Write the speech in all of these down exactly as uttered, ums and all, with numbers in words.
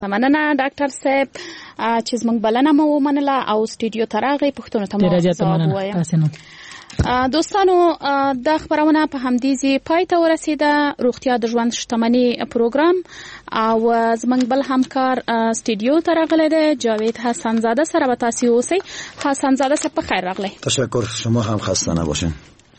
مننه ډاکټر صاحب چې زموږ بلنه مو ومنله او سټوډیو ته راغی پښتون ته مو ځواب وایم. دوستانو دا خبرونه په همدې ځای پای ته ورسیده. روغتیا د ژوند شتمنۍ پروګرام او زموږ بل همکار سټوډیو ته راغلی دی جاوید حسن زاده سره به تاسو اوسئ. حسن زاده صاحب په خیر راغلی. تشکر، شما هم خسته نباشین.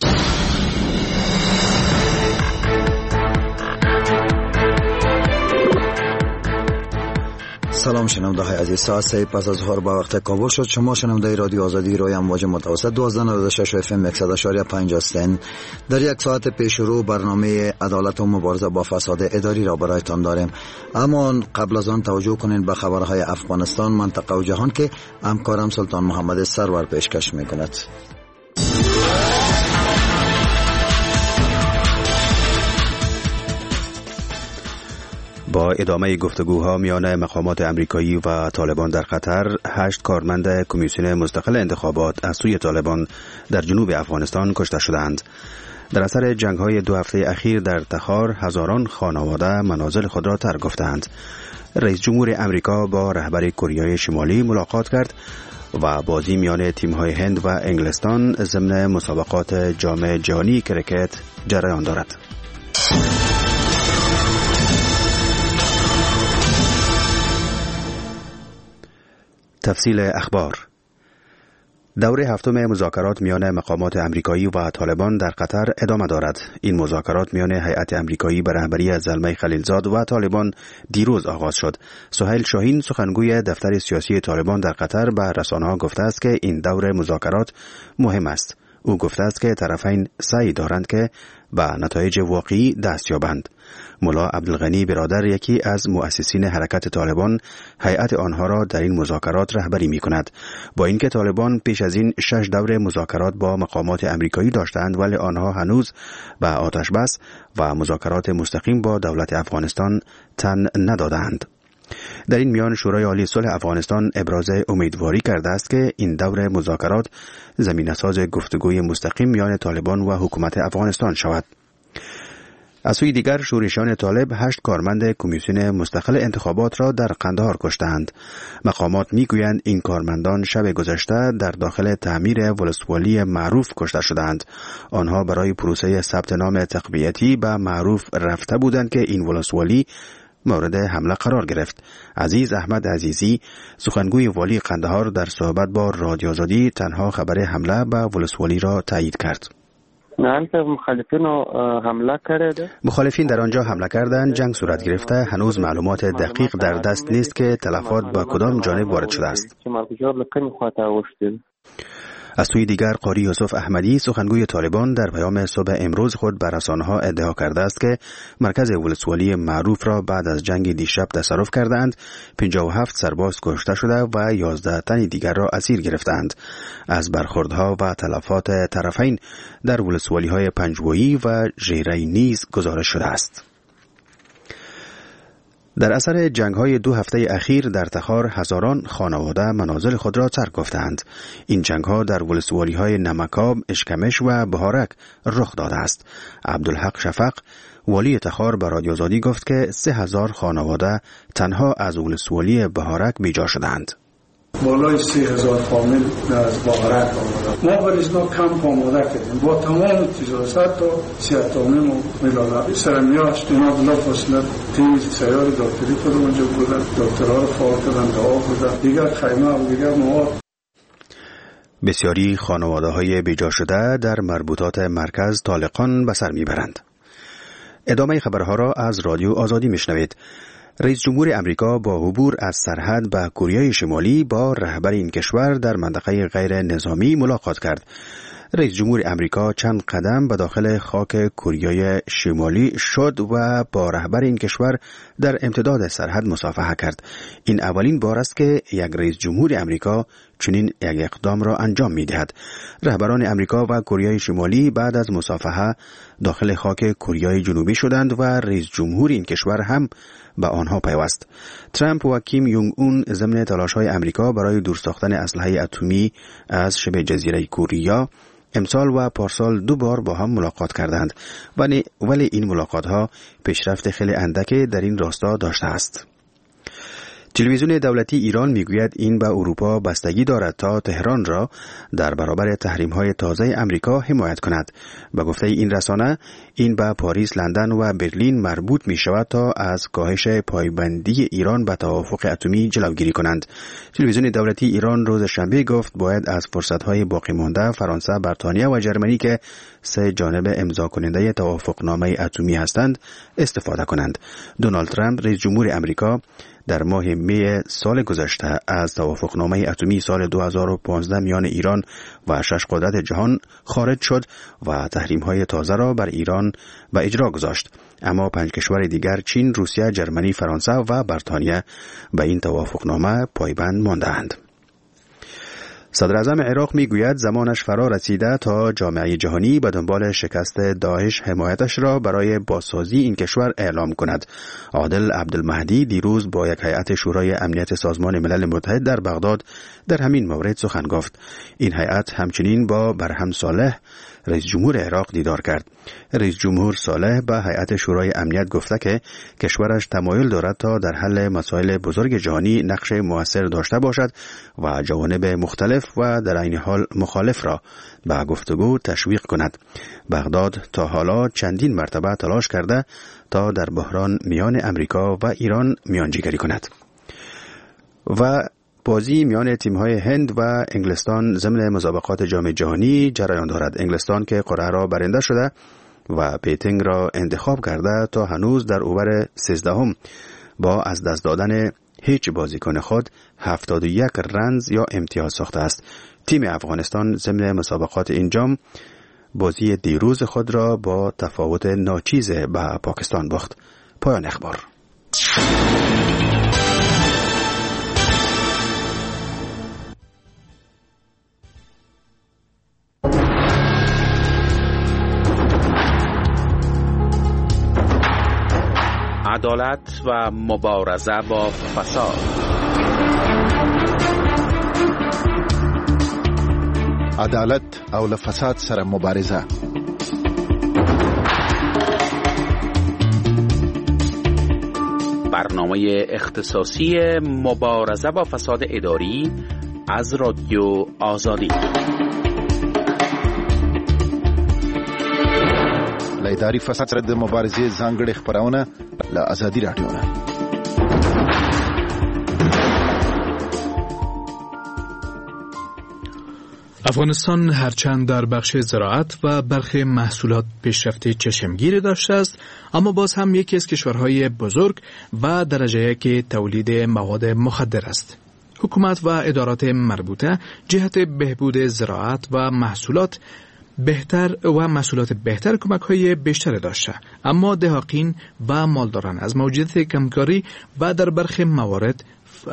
سلام شنونده های عزیز، ساعت سه پس از ظهر با وقت کابل شد. شما شنونده رادیو آزادی روی امواج متوسط دوازده و نود و شش اف ام صد و شش و پنج هستند. در یک ساعت پیش رو برنامه عدالت و مبارزه با فساد اداری را برایتان داریم، اما قبل از آن توجه کنین به خبرهای افغانستان، منطقه و جهان که همکارم سلطان محمد سرور پیشکش میکند. با ادامه گفتگوها میان مقامات امریکایی و طالبان در قطر، هشت کارمند کمیسیون مستقل انتخابات از سوی طالبان در جنوب افغانستان کشته شدند. در اثر جنگ‌های دو هفته اخیر در تخار هزاران خانواده منازل خود را ترک گفتند. رئیس جمهور امریکا با رهبر کره شمالی ملاقات کرد و بازی میان تیم‌های هند و انگلستان ضمن مسابقات جام جهانی کرکت جریان دارد. تفصیل اخبار. دوره هفتم مذاکرات میان مقامات امریکایی و طالبان در قطر ادامه دارد. این مذاکرات میان هیئت امریکایی به رهبری زلمه خلیلزاد و طالبان دیروز آغاز شد. سهیل شاهین سخنگوی دفتر سیاسی طالبان در قطر به رسانه‌ها گفته است که این دوره مذاکرات مهم است. او گفته است که طرفین سعی دارند که به نتایج واقعی دست یابند. ملا عبدالغنی برادر، یکی از مؤسسین حرکت طالبان، هیئت آنها را در این مذاکرات رهبری می کند. با اینکه طالبان پیش از این شش دوره مذاکرات با مقامات امریکایی داشتند، ولی آنها هنوز به آتش بس و مذاکرات مستقیم با دولت افغانستان تن ندادند. در این میان شورای عالی صلح افغانستان ابراز امیدواری کرده است که این دوره مذاکرات زمینه‌ساز گفتگوی مستقیم میان طالبان و حکومت افغانستان شود. از سوی دیگر شورشیان طالب هشت کارمند کمیسیون مستقل انتخابات را در قندهار کشتند. مقامات میگویند این کارمندان شب گذشته در داخل تعمیر ولسوالی معروف کشته شدند. آنها برای پروسه ثبت نام تقویتی به معروف رفته بودند که این ولسوالی مورد حمله قرار گرفت. عزیز احمد عزیزی، سخنگوی والی قندهار، در صحبت با رادیو آزادی تنها خبر حمله به ولسوالی را تایید کرد. مخالفین حمله کرده. مخالفین در آنجا حمله کردند، جنگ صورت گرفته. هنوز معلومات دقیق در دست نیست که تلفات به کدام جانب وارد شده است. از سوی دیگر قاری یوسف احمدی، سخنگوی طالبان، در پیام صبح امروز خود به رسانه‌ها ادعا کرده است که مرکز ولسوالی معروف را بعد از جنگ دیشب تصرف کردند. پنجاه و هفت سرباز کشته شده و یازده تن دیگر را اسیر گرفتند. از برخوردها و تلفات طرفین در ولسوالی‌های پنجوایی و ژیری نیز گزارش شده است. در اثر جنگ‌های دو هفته اخیر در تخار هزاران خانواده منازل خود را ترک گفتند. این جنگ‌ها در ولسوالی‌های نمکاب، اشکمش و بهارک رخ داده است. عبدالحق شفق، والی تخار، به رادیو آزادی گفت که سه هزار خانواده تنها از ولسوالی بهارک بیجا شدند. بالای سه هزار فامیل از بهارک آمدند. ما بریز ما کمپ آماده کردیم با تمام تجهیزات تا صحت‌آمین و ملالبی سرمیاش اینا بلا فاصله تیم سیار دکتری خود اونجا بودن، دکترها رو فعال کردن، دعا بودن، دیگر خیمه و دیگر مواد. بسیاری خانواده های بیجا شده در مربوطات مرکز طالقان به سر میبرند. ادامه خبرها را از رادیو آزادی میشنوید. رئیس جمهور امریکا با عبور از سرحد به کره شمالی با رهبر این کشور در منطقه غیر نظامی ملاقات کرد. رئیس جمهور امریکا چند قدم به داخل خاک کره شمالی شد و با رهبر این کشور در امتداد سرحد مصافحه کرد. این اولین بار است که یک رئیس جمهور امریکا چنین یک اقدام را انجام می‌دهد. رهبران امریکا و کره شمالی بعد از مصافحه داخل خاک کره جنوبی شدند و رئیس جمهور این کشور هم به آنها پیوست. ترامپ و کیم یونگ اون ضمن تلاش‌های امریکا برای دور ساختن اسلحه اتمی از شبه جزیره کره امسال و پارسال دو بار با هم ملاقات کردند، ولی ولی این ملاقات ها پیشرفت خیلی اندکی در این راستا داشته است. تلویزیون دولتی ایران میگوید این به اروپا بستگی دارد تا تهران را در برابر تحریم‌های تازه امریکا حمایت کند. به گفته این رسانه این به پاریس، لندن و برلین مربوط می شود تا از کاهش پایبندی ایران به توافق اتمی جلوگیری کنند. تلویزیون دولتی ایران روز شنبه گفت باید از فرصت‌های باقی مانده فرانسه، بریتانیا و جرمنی که سه جانب امضا کننده توافقنامه اتمی هستند استفاده کنند. دونالد ترامپ رئیس جمهور امریکا در ماه می سال گذشته از توافقنامه اتمی سال دو هزار و پانزده میان ایران و شش قدرت جهان خارج شد و تحریم‌های تازه را بر ایران به اجرا گذاشت. اما پنج کشور دیگر چین، روسیه، جرمنی، فرانسه و بریتانیا به این توافقنامه پایبند مانده‌اند. صدر اعظم عراق میگوید زمانش فرا رسیده تا جامعه جهانی به دنبال شکست داعش حمایتش را برای بازسازی این کشور اعلام کند. عادل عبدالمهدی دیروز با یک هیئت شورای امنیت سازمان ملل متحد در بغداد در همین مورد سخن گفت. این هیئت همچنین با برهم صالح رئیس جمهور عراق دیدار کرد. رئیس جمهور صالح به هیئت شورای امنیت گفته که کشورش تمایل دارد تا در حل مسائل بزرگ جهانی نقش مؤثر داشته باشد و جوانب مختلف و در عین حال مخالف را به گفتگو تشویق کند. بغداد تا حالا چندین مرتبه تلاش کرده تا در بحران میان امریکا و ایران میانجیگری کند. و بازی میان تیم‌های هند و انگلستان ضمن مسابقات جام جهانی جریان دارد. انگلستان که قرعه را برنده شده و بیتینگ را انتخاب کرده تا هنوز در اوور سیزدهم با از دست دادن هیچ بازیکن خود هفتاد و یک رنز یا امتیاز ساخته است. تیم افغانستان ضمن مسابقات این جام بازی دیروز خود را با تفاوت ناچیز به پاکستان باخت. پایان اخبار. عدالت و مبارزه با فساد. عدالت او له فساد سره مبارزه. برنامه اختصاصی مبارزه با فساد اداری از رادیو آزادی. له اداري فساد سره د مبارزې ځانګړې خبرونه له آزادي رادیو نه. افغانستان هرچند در بخش زراعت و برخی محصولات پیشرفت چشمگیری داشته است، اما باز هم یکی از کشورهای بزرگ و درجه یک تولید مواد مخدر است. حکومت و ادارات مربوطه جهت بهبود زراعت و محصولات بهتر و محصولات بهتر کمک‌های بیشتر داشته، اما دهقین و مالداران از موجودیت کمکاری و در برخی موارد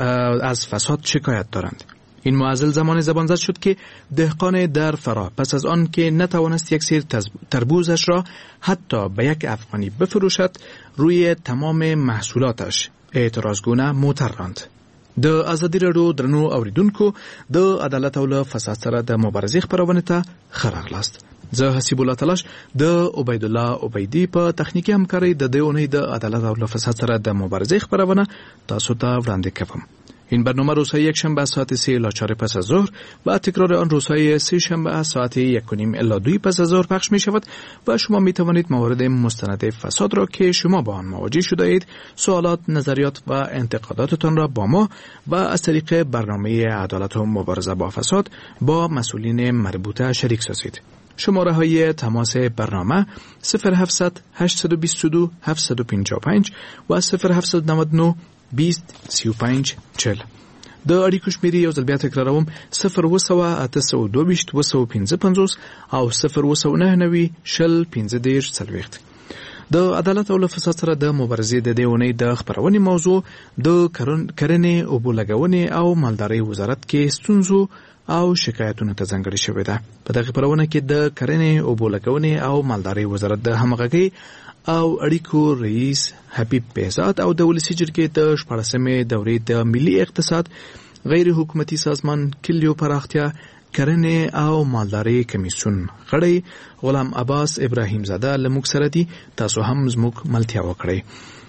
از فساد شکایت دارند. این معضل زمان زبانزد شد که دهقان در فراه پس از آن که نتوانست یک سیر تربوزش را حتی به یک افغانی بفروشد، روی تمام محصولاتش اعتراضگونه موتر راند. د ازادي راډیو درنو اوریدونکو، د عدالت او له فساد سره د مبارزې خبرونه ته ښه راغلاست. زه حسیب الله تلاش د عبید الله عبیدی په تخنیکی همکارۍ د دې اونۍ د عدالت او له فساد سره د مبارزې خبرونه تاسو ته وړاندې کوم. این برنامه روزهای یک شنبه ساعت سه الی چهار پس از ظهر و تکرار آن روزهای سه شنبه ساعت یک و نیم الی دو پس از ظهر پخش می شود و شما می توانید موارد مستند فساد را که شما با آن مواجه شده اید، سوالات، نظریات و انتقاداتتان را با ما و از طریق برنامه عدالت و مبارزه با فساد با مسئولین مربوطه شریک سازید. شماره های تماس برنامه صفر هفتصد هشتصد و بیست و دو هفتصد و پنجاه و پنج و صفر هفتصد و نود و نه بیست سی و پنج چهل. د اړیکو شمیرې یو ځل بیا تکراروم: صفر اوه سوه اته سوه دوه ویشت اوه سوه پنځه پنځوس او صفر اوه سوه نهه نوي شل پنځه دېرش څلوېښت. د عدالت او له فساد سره د مبارزې د دې اونۍ د خپرونې موضوع د کرنې، اوبو لګونې او مالدارۍ وزارت کې ستونزو او شکایتونو ته ځانګړې شوې ده. په دغه خپرونه کې د کرنې، اوبو لګونې او مالدارۍ وزارت د همغږۍ او اړیکو رئیس حبیب بهزاد او د ولسي جرګې د شپاړسمې دورې د ملي اقتصاد غیر حکومتي سازمان کلیو پراختیا کرنې او مالدارۍ کمیسیون غړی غلام عباس ابراهیم زاده له موږ سره دي. تاسو هم زموږ ملتیا وکړئ.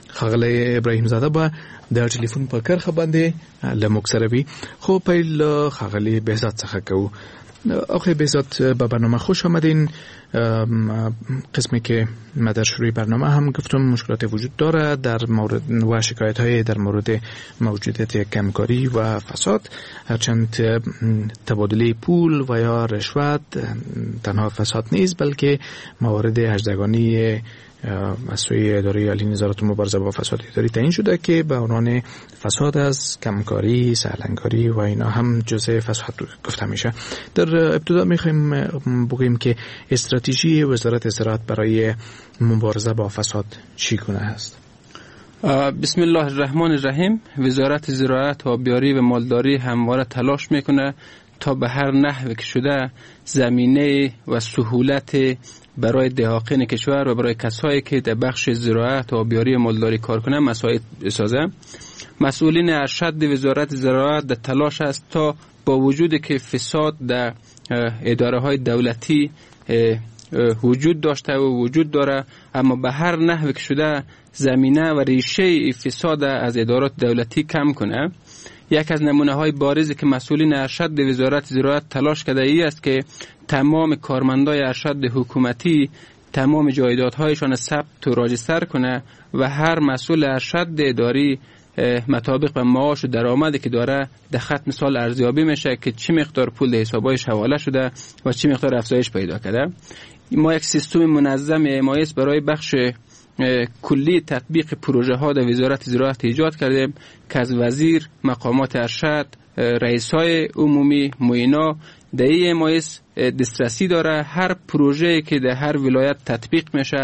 خغلی ابراهیم زاده با در تلیفون په کرخه باندې لموږ سره وي. خو پیل خغلی بهزاد څخه کوو. آقای بهزاد به برنامه خوش آمدین. قسمی که ما در شروع برنامه هم گفتم مشکلات وجود داره در مورد و شکایت های در مورد موجودیت کمکاری و فساد، هرچند تبادله پول و یا رشوت تنها فساد نیست بلکه موارد هجدگانی از سوی اداره عالی نظارت مبارزه با فساد اداری تعیین شده که به عنوان فساد از کمکاری، سهلنگاری و اینا هم جزء فساد گفته میشه. در ابتدا میخوایم بگوییم که استراتژی وزارت زراعت برای مبارزه با فساد چگونه است؟ بسم الله الرحمن الرحیم. وزارت زراعت، آبیاری و مالداری همواره تلاش میکنه تا به هر نحوی که شده زمینه و سهولت برای دهاقین کشور و برای کسایی که در بخش زراعت و آبیاری مالداری کار کنند مساعد بسازه. مسئولین ارشد وزارت زراعت در تلاش است تا با وجود که فساد در اداره های دولتی وجود داشته و وجود داره، اما به هر نحوی که شده زمینه و ریشه فساد از ادارات دولتی کم کنه. یک از نمونه های بارزی که مسئولین ارشد وزارت زراعت تلاش کرده ای است که تمام کارمندای ارشد حکومتی تمام جایدادهایشان ثبت و راجستر کنه و هر مسئول ارشد اداری مطابق به معاش و درآمدی که داره در ختم سال ارزیابی میشه که چه مقدار پول در حسابایش حواله شده و چه مقدار افزایش پیدا کرده. ما یک سیستم منظم اعمایس برای بخش کلی تطبیق پروژه ها در وزارت زراعت ایجاد کردیم که از وزیر، مقامات ارشد، رئیسای عمومی، معینا در این اعمایس دسترسی داره. هر پروژه که در هر ولایت تطبیق میشه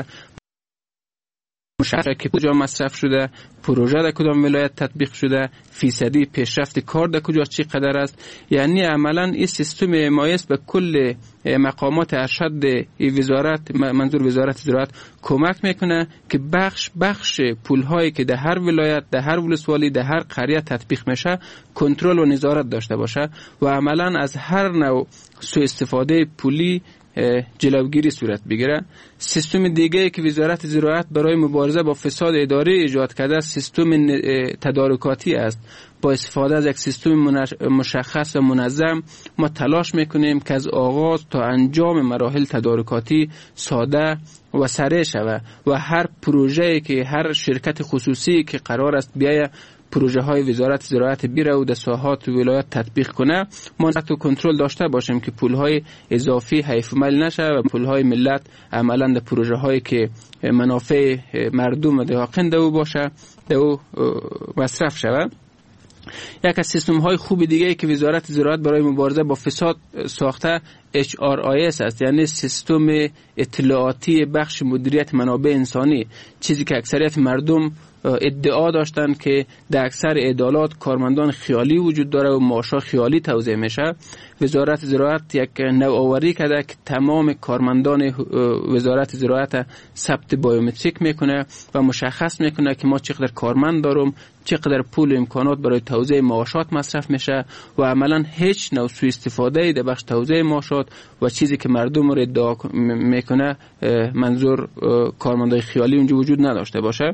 مشخصه که کجا مصرف شده، پروژه در کدام ولایت تطبیق شده، فیصدی پیشرفت کار در کجا چی قدر است. یعنی عملا این سیستم اعمایس به کل مقامات ارشد این وزارت، منظور وزارت زراعت، کمک میکنه که بخش بخش پولهایی که در هر ولایت، در هر ولسوالی، در هر قریه تطبیق میشه کنترل و نظارت داشته باشه و عملا از هر نوع سوء استفاده پولی جلوگیری صورت بگیره. سیستم دیگه که وزارت زراعت برای مبارزه با فساد اداری ایجاد کرده سیستم تدارکاتی است. با استفاده از یک سیستم مشخص و منظم ما تلاش میکنیم که از آغاز تا انجام مراحل تدارکاتی ساده و سریع شود و هر پروژه‌ای که هر شرکت خصوصی که قرار است بیایه پروژه های وزارت زراعت بیره و در ساحات ولایت تطبیق کنه، ما تو کنترل داشته باشیم که پول های اضافی حیف مال نشه و پول های ملت عملا در پروژه هایی که منافع مردم و دهاقین دو باشه دو مصرف شود. یک از سیستم های خوب دیگه که وزارت زراعت برای مبارزه با فساد ساخته اچ آر آی اس است، یعنی سیستم اطلاعاتی بخش مدیریت منابع انسانی، چیزی که اکثریت مردم ادعا داشتن که در اکثر عدالات کارمندان خیالی وجود داره و معاشا خیالی توزیع میشه. وزارت زراعت یک نوآوری کرده که تمام کارمندان وزارت زراعت ثبت بایومتریک میکنه و مشخص میکنه که ما چقدر کارمند دارم، چقدر پول و امکانات برای توزیع معاشات مصرف میشه و عملا هیچ نوع سوء استفاده در بخش توزیع معاشات و چیزی که مردم رو ادعا میکنه منظور کارمندای خیالی اونجا وجود نداشته باشه.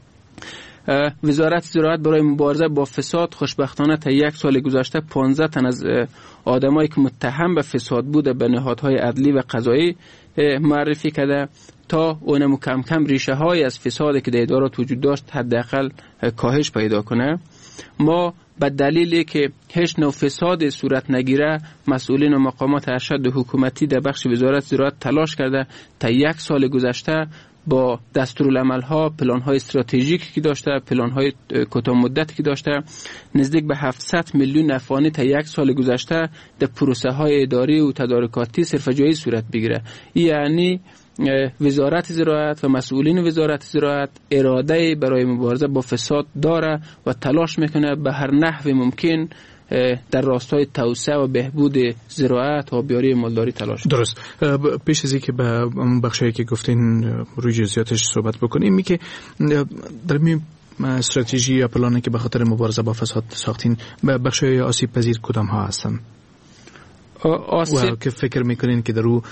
وزارت زراعت برای مبارزه با فساد خوشبختانه تا یک سال گذشته پانزده تن از آدمایی که متهم به فساد بوده به نهادهای عدلی و قضایی معرفی کرده تا اونم کم کم ریشه های از فسادی که در ادارات وجود داشت حداقل کاهش پیدا کنه. ما به دلیلی که هیچ نوع فساد صورت نگیره مسئولین و مقامات ارشد حکومتی در بخش وزارت زراعت تلاش کرده تا یک سال گذشته با دستورالعمل‌ها، پلان‌های استراتژیکی که داشته، پلان‌های کوتاه مدتی که داشته، نزدیک به هفتصد میلیون افغانی تا یک سال گذشته در پروسه‌های اداری و تدارکاتی صرفه‌جویی صورت بگیره. یعنی وزارت زراعت و مسئولین وزارت زراعت اراده برای مبارزه با فساد داره و تلاش میکنه به هر نحو ممکن در راستای توسعه و بهبود زراعت و آبیاری مالداری تلاش. درست. پیش از اینکه به بخشی که گفتین روی جزئیاتش صحبت بکنیم، می که در می استراتژی یا پلانی که به خاطر مبارزه با فساد ساختین بخشی آسیب پذیر کدام ها هستن؟ و که فکر میکنین که در او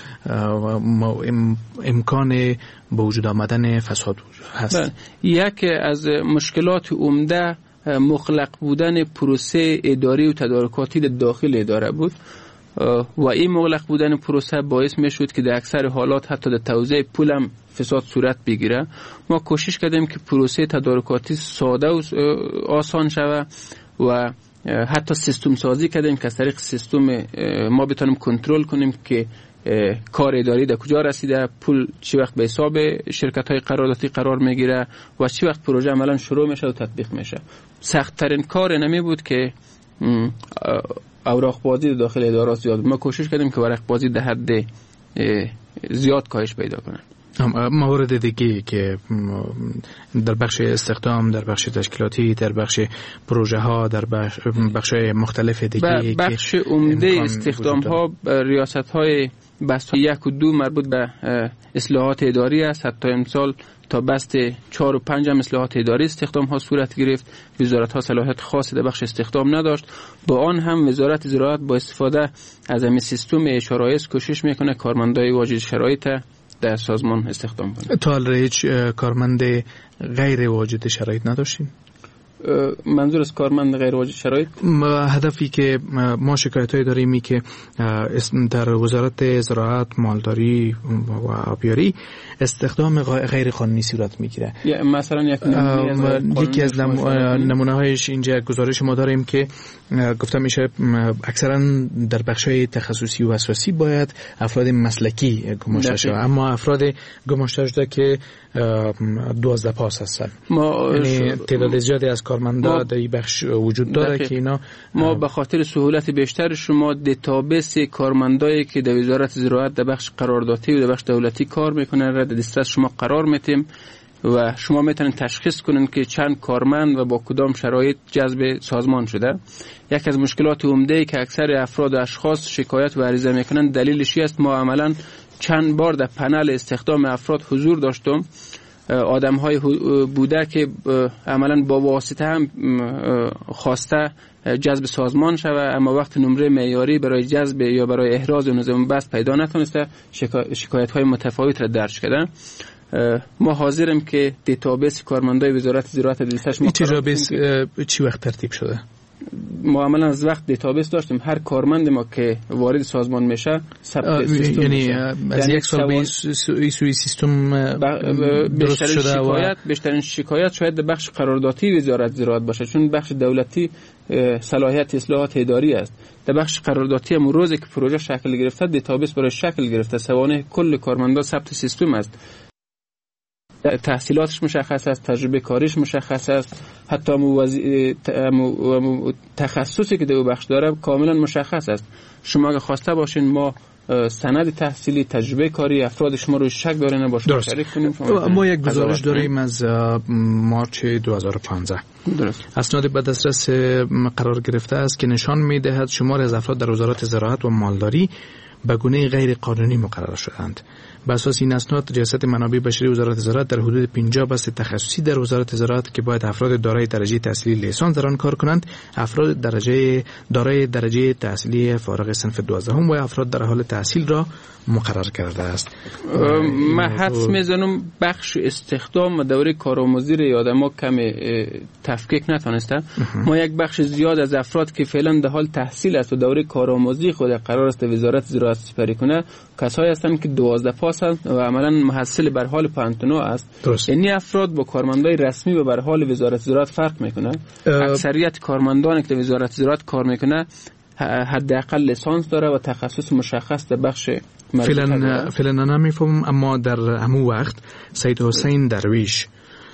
امکان به وجود آمدن فساد هست؟ یک از مشکلات عمده مغلق بودن پروسه اداری و تدارکاتی در داخل اداره بود و این مغلق بودن پروسه باعث می شد که در اکثر حالات حتی در توزیع پول هم فساد صورت بگیره. ما کوشش کردیم که پروسه تدارکاتی ساده و آسان شود و حتی سیستم سازی کردیم که از طریق سیستم ما بتونیم کنترل کنیم که کار اداری در کجا رسیده، پول چی وقت به حساب شرکت های قراردادی قرار میگیره و چی وقت پروژه عملا شروع میشه و تطبیق میشه. سخت ترین کار نمی بود که اوراق بازی داخل ادارات زیاد بود. ما کوشش کردیم که ورق بازی در حد زیاد کاهش پیدا کنه. موارد دیگه که در بخش استخدام، در بخش تشکیلاتی، در بخش پروژه ها، در بخش, بخش مختلف دیگه بخش عمده استخدام ها ریاست های بست یک و دو مربوط به اصلاحات اداری است. حتی امسال تا بست چهار و پنج هم اصلاحات اداری استخدام ها صورت گرفت. وزارت ها صلاحیت خاصی در بخش استخدام نداشت. با آن هم وزارت زراعت با استفاده از همین سیستم اشارایس کوشش میکنه کارمندای واجد شرایط در سازمان استخدام کنه. تا حالا هیچ کارمند غیر واجد شرایط نداشتین؟ منظور از کارمند غیر واجد شرایط؟ هدفی که ما شکایت‌های داریم این که در وزارت زراعت، مالداری و آبیاری استخدام غیر قانونی صورت میگیره. مثلا یک یکی از نمونه‌هایش اینجا گزارش ما داریم که گفتم میشه اکثرا در بخش‌های تخصصی و اساسی باید افراد مسلکی گماشته شوند، اما افراد گماشته شده که دوازده پاس هستن. ما یعنی تعداد زیادی از کارمندا در این بخش وجود داره که اینا ما به خاطر سهولت بیشتر شما دیتابیس کارمندایی که در وزارت زراعت در بخش قراردادی و در بخش دولتی کار میکنن را در دسترس شما قرار میتیم و شما میتونید تشخیص کنین که چند کارمند و با کدام شرایط جذب سازمان شده. یک از مشکلات عمده‌ای که اکثر افراد و اشخاص شکایت و عریضه میکنن دلیلش است ما عملاً چند بار در پنل استخدام افراد حضور داشتم. آدم های بوده که عملاً با واسطه هم خواسته جذب سازمان شود، اما وقت نمره معیاری برای جذب یا برای احراز نظام بست پیدا نتونسته، شکایت های متفاوت را درج کردن. ما حاضریم که دیتابیس کارمندای وزارت زراعت دستش ما دیتابیس چی وقت ترتیب شده؟ ما عملا از وقت دیتابیس داشتیم هر کارمند ما که وارد سازمان میشه ثبت سیستم یعنی از یک سال به این سوی سیستم درست شده و بیشترین شکایت شاید در بخش قراردادی وزارت زراعت باشه، چون بخش دولتی صلاحیت اصلاحات اداری است. در بخش قراردادی هم روزی که پروژه شکل گرفته دیتابیس برای شکل گرفته سوانه کل کارمندا ثبت سیستم است، تحصیلاتش مشخص است، تجربه کاریش مشخص است، حتی موازی... تخصصی که در بخش داره کاملا مشخص است. شما اگه خواسته باشین ما سند تحصیلی، تجربه کاری افراد شما رو شک داره نباشه شریک کنیم. ما یک گزارش داریم از مارچ دو هزار و پانزده. درست. اسناد به دسترس قرار گرفته است که نشان می‌دهد شمار از افراد در وزارت زراعت و مالداری به گونه غیر قانونی مقرر شدند. بر اساس این اسناد ریاست منابع بشری وزارت زراعت در حدود پنجاه بست تخصصی در وزارت زراعت که باید افراد دارای درجه تحصیلی لیسانس در آن کار کنند، افراد درجه دارای درجه تحصیلی فارغ صنف دوازدهم و افراد در حال تحصیل را مقرر کرده است. من حدس میزنم بخش استخدام و دوره کارآموزی را آدم‌ها کم تفکیک نتونسته. ما یک بخش زیاد از افراد که فعلا در حال تحصیل است و دوره کارآموزی خود قرار است وزارت زراعت سپری کنه کسایی هستند که دوازده پاس هستند و عملاً محصل بر حال پانتونو است. یعنی افراد با کارمندای رسمی و بر حال وزارت زراعت فرق میکنه. اکثریت کارمندانی که در وزارت زراعت کار میکنه حداقل لیسانس داره و تخصص مشخص در بخش فعلا فعلا نمیفهمم، اما در همون وقت سید حسین درویش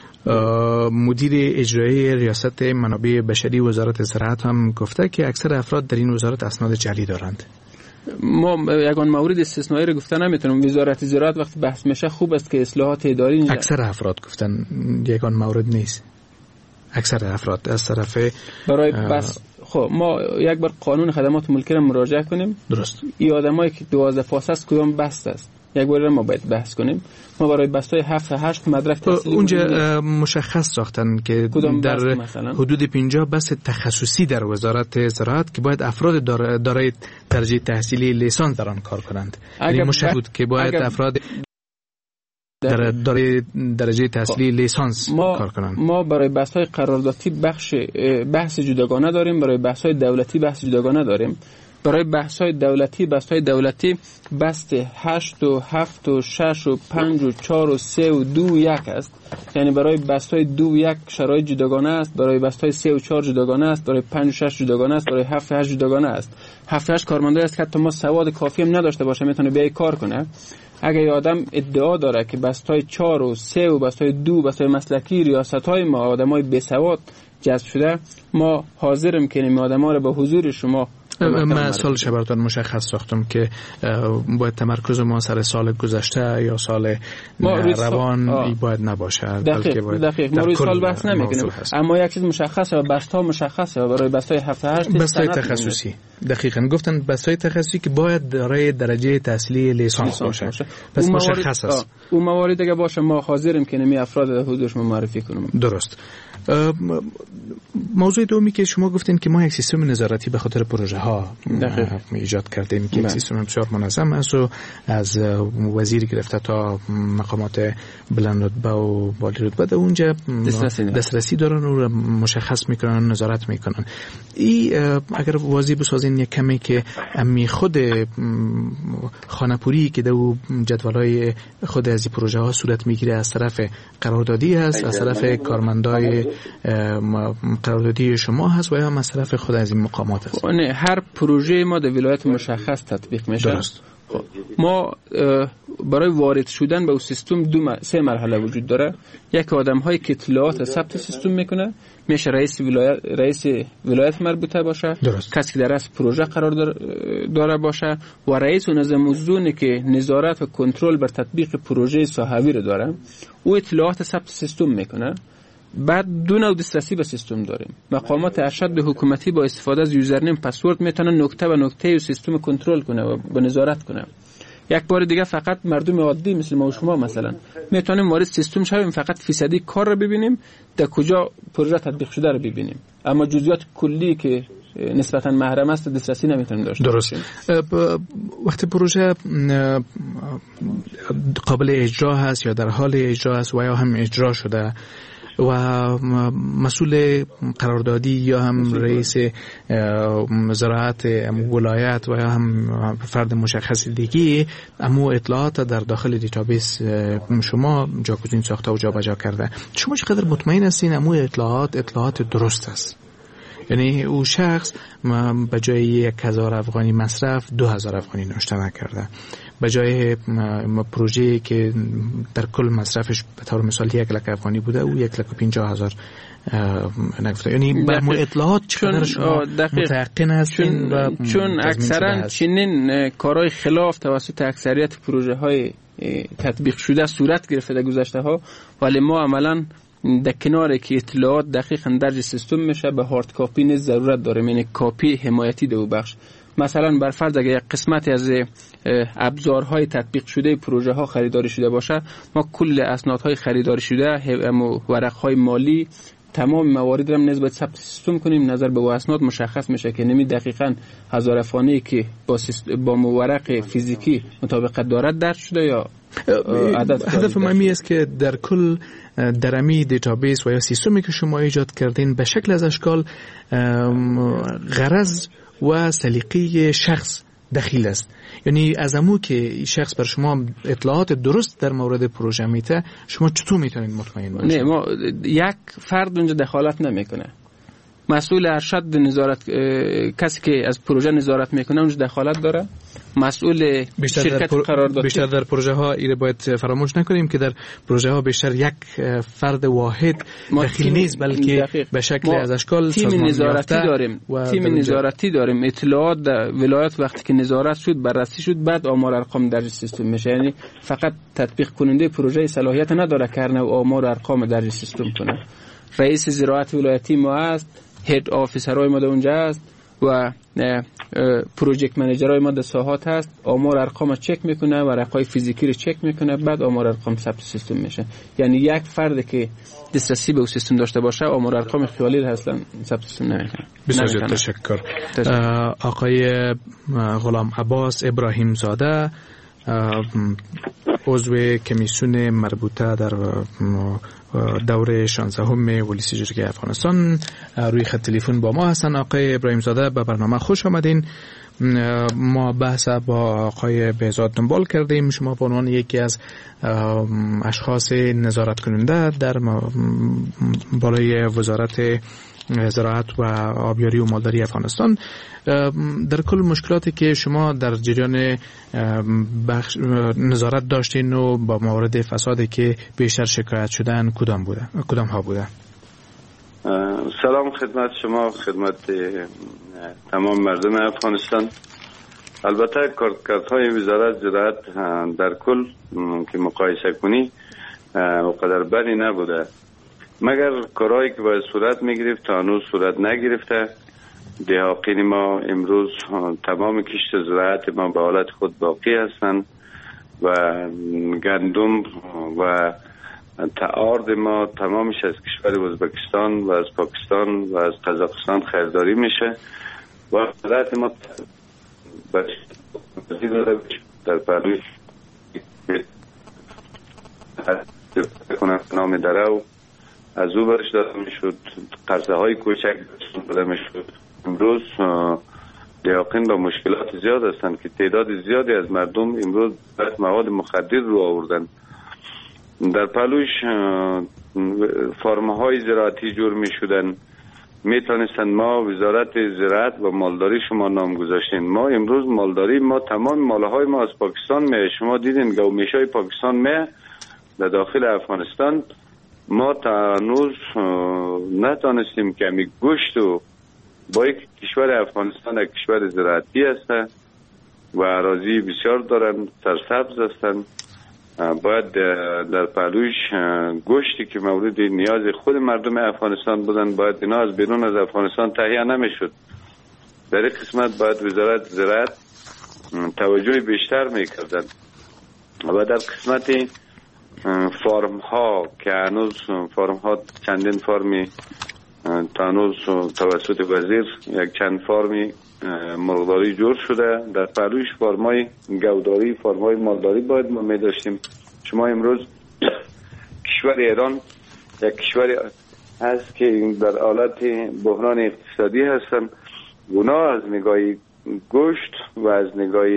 مدیر اجرایی ریاست منابع بشری وزارت زراعت هم گفته که اکثر افراد در این وزارت اسناد جعلی دارند. ما یگان مورد استثنایی رو گفته نمیتونم. وزارت زراعت وقتی بحث میشه خوب است که اصلاحات اداری نجا. اکثر افراد گفتن یگان مورد نیست، اکثر افراد از طرف برای بس. خب ما یک بار قانون خدمات ملکی را مراجعه کنیم. درست. این آدمایی که دوازده پاس است کدام بست است، یک بار ما باید بحث کنیم. ما برای بستای هفت هشت مدرک تحصیلی اونجا مشخص ساختن که در حدود پنجاه بس تخصصی در وزارت زراعت که باید افراد دارای درجه تحصیلی لیسانس در آن کار کنند. یعنی مشخص بود که باید افراد در دارای درجه تحصیلی لیسانس کار کنند. ما برای بحث‌های قراردادی بخش بحث جداگانه داریم، برای بحث‌های دولتی بحث جداگانه داریم. برای بحث‌های دولتی بحث‌های دولتی بست هشت و هفت و شش و پنج و چهار و سه و دو و یک است. یعنی برای بستای دو و یک شرایط جداگانه است، برای بستای سه و چهار جداگانه است، برای پنج و شش جداگانه است، برای هفت و هشت جداگانه است. هفت و هشت کارمندایی است که حتی ما سواد کافی هم نداشته باشه میتونه بیای کار کنه. اگه یه آدم ادعا داره که بستای چهار و سه و بستای دو بستای مسلکی ریاست‌های ما آدمای بی سواد جذب شده، ما حاضریم که این آدم‌ها رو به حضور شما من سال شبرتان مشخص ساختم که باید تمرکز ما سر سال گذشته یا سال روان ای باید نباشه. دقیق, باید دقیق. ما روی سال بحث نمیکنیم، اما یک چیز مشخصه و بستا مشخصه و برای بستای هفت هشت بستای تخصصی دقیقاً گفتن بستای تخصصی که باید دارای درجه تحصیلی لیسانس باشه. باشه پس مشخص است. اون موارد دیگه باشه ما حاضریم که نمی افراد حضورش معرفی کنیم. درست. موضوع دومی که شما گفتین که ما یک سیستم نظارتی به خاطر پروژه ها ایجاد کردیم که یک سیستم بسیار منظم است و از وزیر گرفته تا مقامات بلند رتبه و بالا رتبه در اونجا دسترسی دارن و مشخص میکنن، نظارت میکنن. ای اگر واضح بسازین یک کمی که امی خود خانه‌پوری که در جدولای خود از این پروژه ها صورت میگیره از طرف قراردادی هست، از طرف کارمندای قراردادی شما هست و یا هم از طرف خود از این مقامات هست. نه، هر پروژه ما در ولایت مشخص تطبیق میشه. درست. ما برای وارد شدن به اون سیستم دو م... سه مرحله وجود داره. یک آدم هایی که اطلاعات ثبت سیستم میکنه میشه رئیس ولایت رئیس ولایت مربوطه باشه، درست. کسی که در از پروژه قرار داره باشه و رئیس و نظم الزونی که نظارت و کنترل بر تطبیق پروژه صحوی رو داره، او اطلاعات ثبت سیستم میکنه. بعد دو نوع دسترسی به سیستم داریم. مقامات ارشد حکومتی با استفاده از یوزرنیم پسورد میتونن نکته به نکته و سیستم کنترل کنه و به نظارت کنه. یک بار دیگه فقط مردم عادی مثل ما و شما مثلا میتونیم وارد سیستم شویم، فقط فیصدی کار رو ببینیم، در کجا پروژه تطبیق شده رو ببینیم، اما جزئیات کلی که نسبتا محرم است دسترسی نمیتونیم داشته درست. وقتی پروژه قابل اجرا هست یا در حال اجرا است و یا هم اجرا شده و مسئول قراردادی یا هم رئیس زراعت ولایت و یا هم فرد مشخص دیگه امو اطلاعات در داخل دیتابیس شما جاگزین ساخته و جابجا کرده، شما چقدر مطمئن هستین امو اطلاعات اطلاعات درست است؟ یعنی او شخص به جای یک هزار افغانی مصرف دو هزار افغانی نوشته نکرده، به جای پروژه‌ای که در کل مصرفش به طور مثال یک لک افغانی بوده او یک لک و پنجاه هزار نگفته. یعنی بر مو اطلاعات چقدر شما متيقن هستین؟ چون, چون اکثرا چنین کارهای خلاف توسط اکثریت پروژه های تطبیق شده صورت گرفته در گذشته ها، ولی ما عملاً در کنار که اطلاعات دقیقاً درج سیستم میشه به هارد کاپی نیز ضرورت داره، یعنی کاپی حمایتی دو بخش. مثلا بر فرض اگر یک قسمتی از ابزارهای تطبیق شده پروژه ها خریداری شده باشه، ما کل اسنادهای خریداری شده، ورقهای مالی، تمام موارد را نسبت ثبت سیستم کنیم، نظر به اسناد مشخص میشه که نمی دقیقاً هزار افغانی که با با ورق فیزیکی مطابقت دارد درج شده یا عدد. هدف مهمی است که در کل در امی دیتابیس و یا سیستمی که شما ایجاد کردین به شکل از اشکال غرض و سلیقه شخص دخیل است. یعنی از امو که شخص بر شما اطلاعات درست در مورد پروژه میته، شما چطور میتونید مطمئن باشید؟ نه، ما یک فرد اونجا دخالت نمیکنه. مسئول ارشد نظارت، کسی که از پروژه نظارت میکنه اونجا دخالت داره. مسئول شرکت پر... قرارداد بیشتر در پروژه ها ایره باید فراموش نکنیم که در پروژه ها بیشتر یک فرد واحد دخیل نیست، بلکه به شکل از اشکال تیم نظارتی داریم. تیم نظارتی داریم. اطلاعات در ولایت وقتی که نظارت شد بررسی شد بعد آمار ارقام درج سیستم میشه. یعنی فقط تطبیق کننده پروژه صلاحیت نداره که و آمار ارقام درج سیستم کنه. رئیس زراعت ولایتی ما است، هد آفیسرای ما اونجا است، و پروژکت منیجرای ما در ساحات هست، آمار ارقام چک میکنه، ورقای فیزیکی رو چک میکنه، بعد آمار ارقام ثبت سیستم میشه. یعنی یک فرد که دسترسی به سیستم داشته باشه آمار ارقام خیالی رو اصلا ثبت سیستم نمیکنه. بسیار تشکر. آقای غلام عباس ابراهیم زاده، عضو کمیسیون مربوطه در دوره شانزدهم ولی جرگه افغانستان روی خط تلفن با ما هستن. آقای ابراهیم زاده به برنامه خوش آمدین. ما بحث با آقای بهزاد دنبال کردیم. شما به عنوان یکی از اشخاص نظارت کننده در بالای وزارت زراعت و آبیاری و مالداری افغانستان، در کل مشکلاتی که شما در جریان بخش نظارت داشتین و با موارد فسادی که بیشتر شکایت شدن کدام بوده کدام ها بوده؟ سلام خدمت شما، خدمت تمام مردم افغانستان. البته کارکردهای وزارت زراعت در کل که مقایسه کنی اونقدر بدی نبوده، مگر کارهایی که باید صورت میگرفت تا هنوز صورت نگرفته. دهاقین ما امروز تمام کشت زراعت ما به حالت خود باقی هستند و گندم و تعارض ما تمامش از کشور ازبکستان و از پاکستان و از قزاقستان خریداری میشه و زراعت ما در پروی نام درو از او برش داده میشد، قرضه های کوچک داده میشد. امروز دهاقین با مشکلات زیاد هستند که تعداد زیادی از مردم امروز مواد مخدر رو آوردن. در پلوش فرم‌های زراعتی جور می شدن. می تانستند ما وزارت زراعت و مالداری شما نام گذاشتین. ما امروز مالداری ما تمام مالهای ما از پاکستان می، شما دیدین گومیشای پاکستان می در داخل افغانستان. ما تا هنوز نتانستیم که همی گوشت و با یک کشور افغانستان یک کشور زراعتی هسته و اراضی بسیار دارن، سرسبز هستن، باید در پهلوش گوشتی که مورد نیاز خود مردم افغانستان بودن باید اینا از بیرون از افغانستان تهیه نمیشد. در این قسمت باید وزارت زراعت توجه بیشتر میکردن و در قسمت فارم ها که هنوز فارم ها چندین فارمی تا هنوز توسط وزیر یک چند فارمی مرغداری جور شده. در پهلوش فارمای گوداری، فارمای مالداری باید ما می داشتیم. شما امروز کشور ایران یک کشوری هست که در حالت بحران اقتصادی هستن. اونا از نگاه گوشت و از نگاه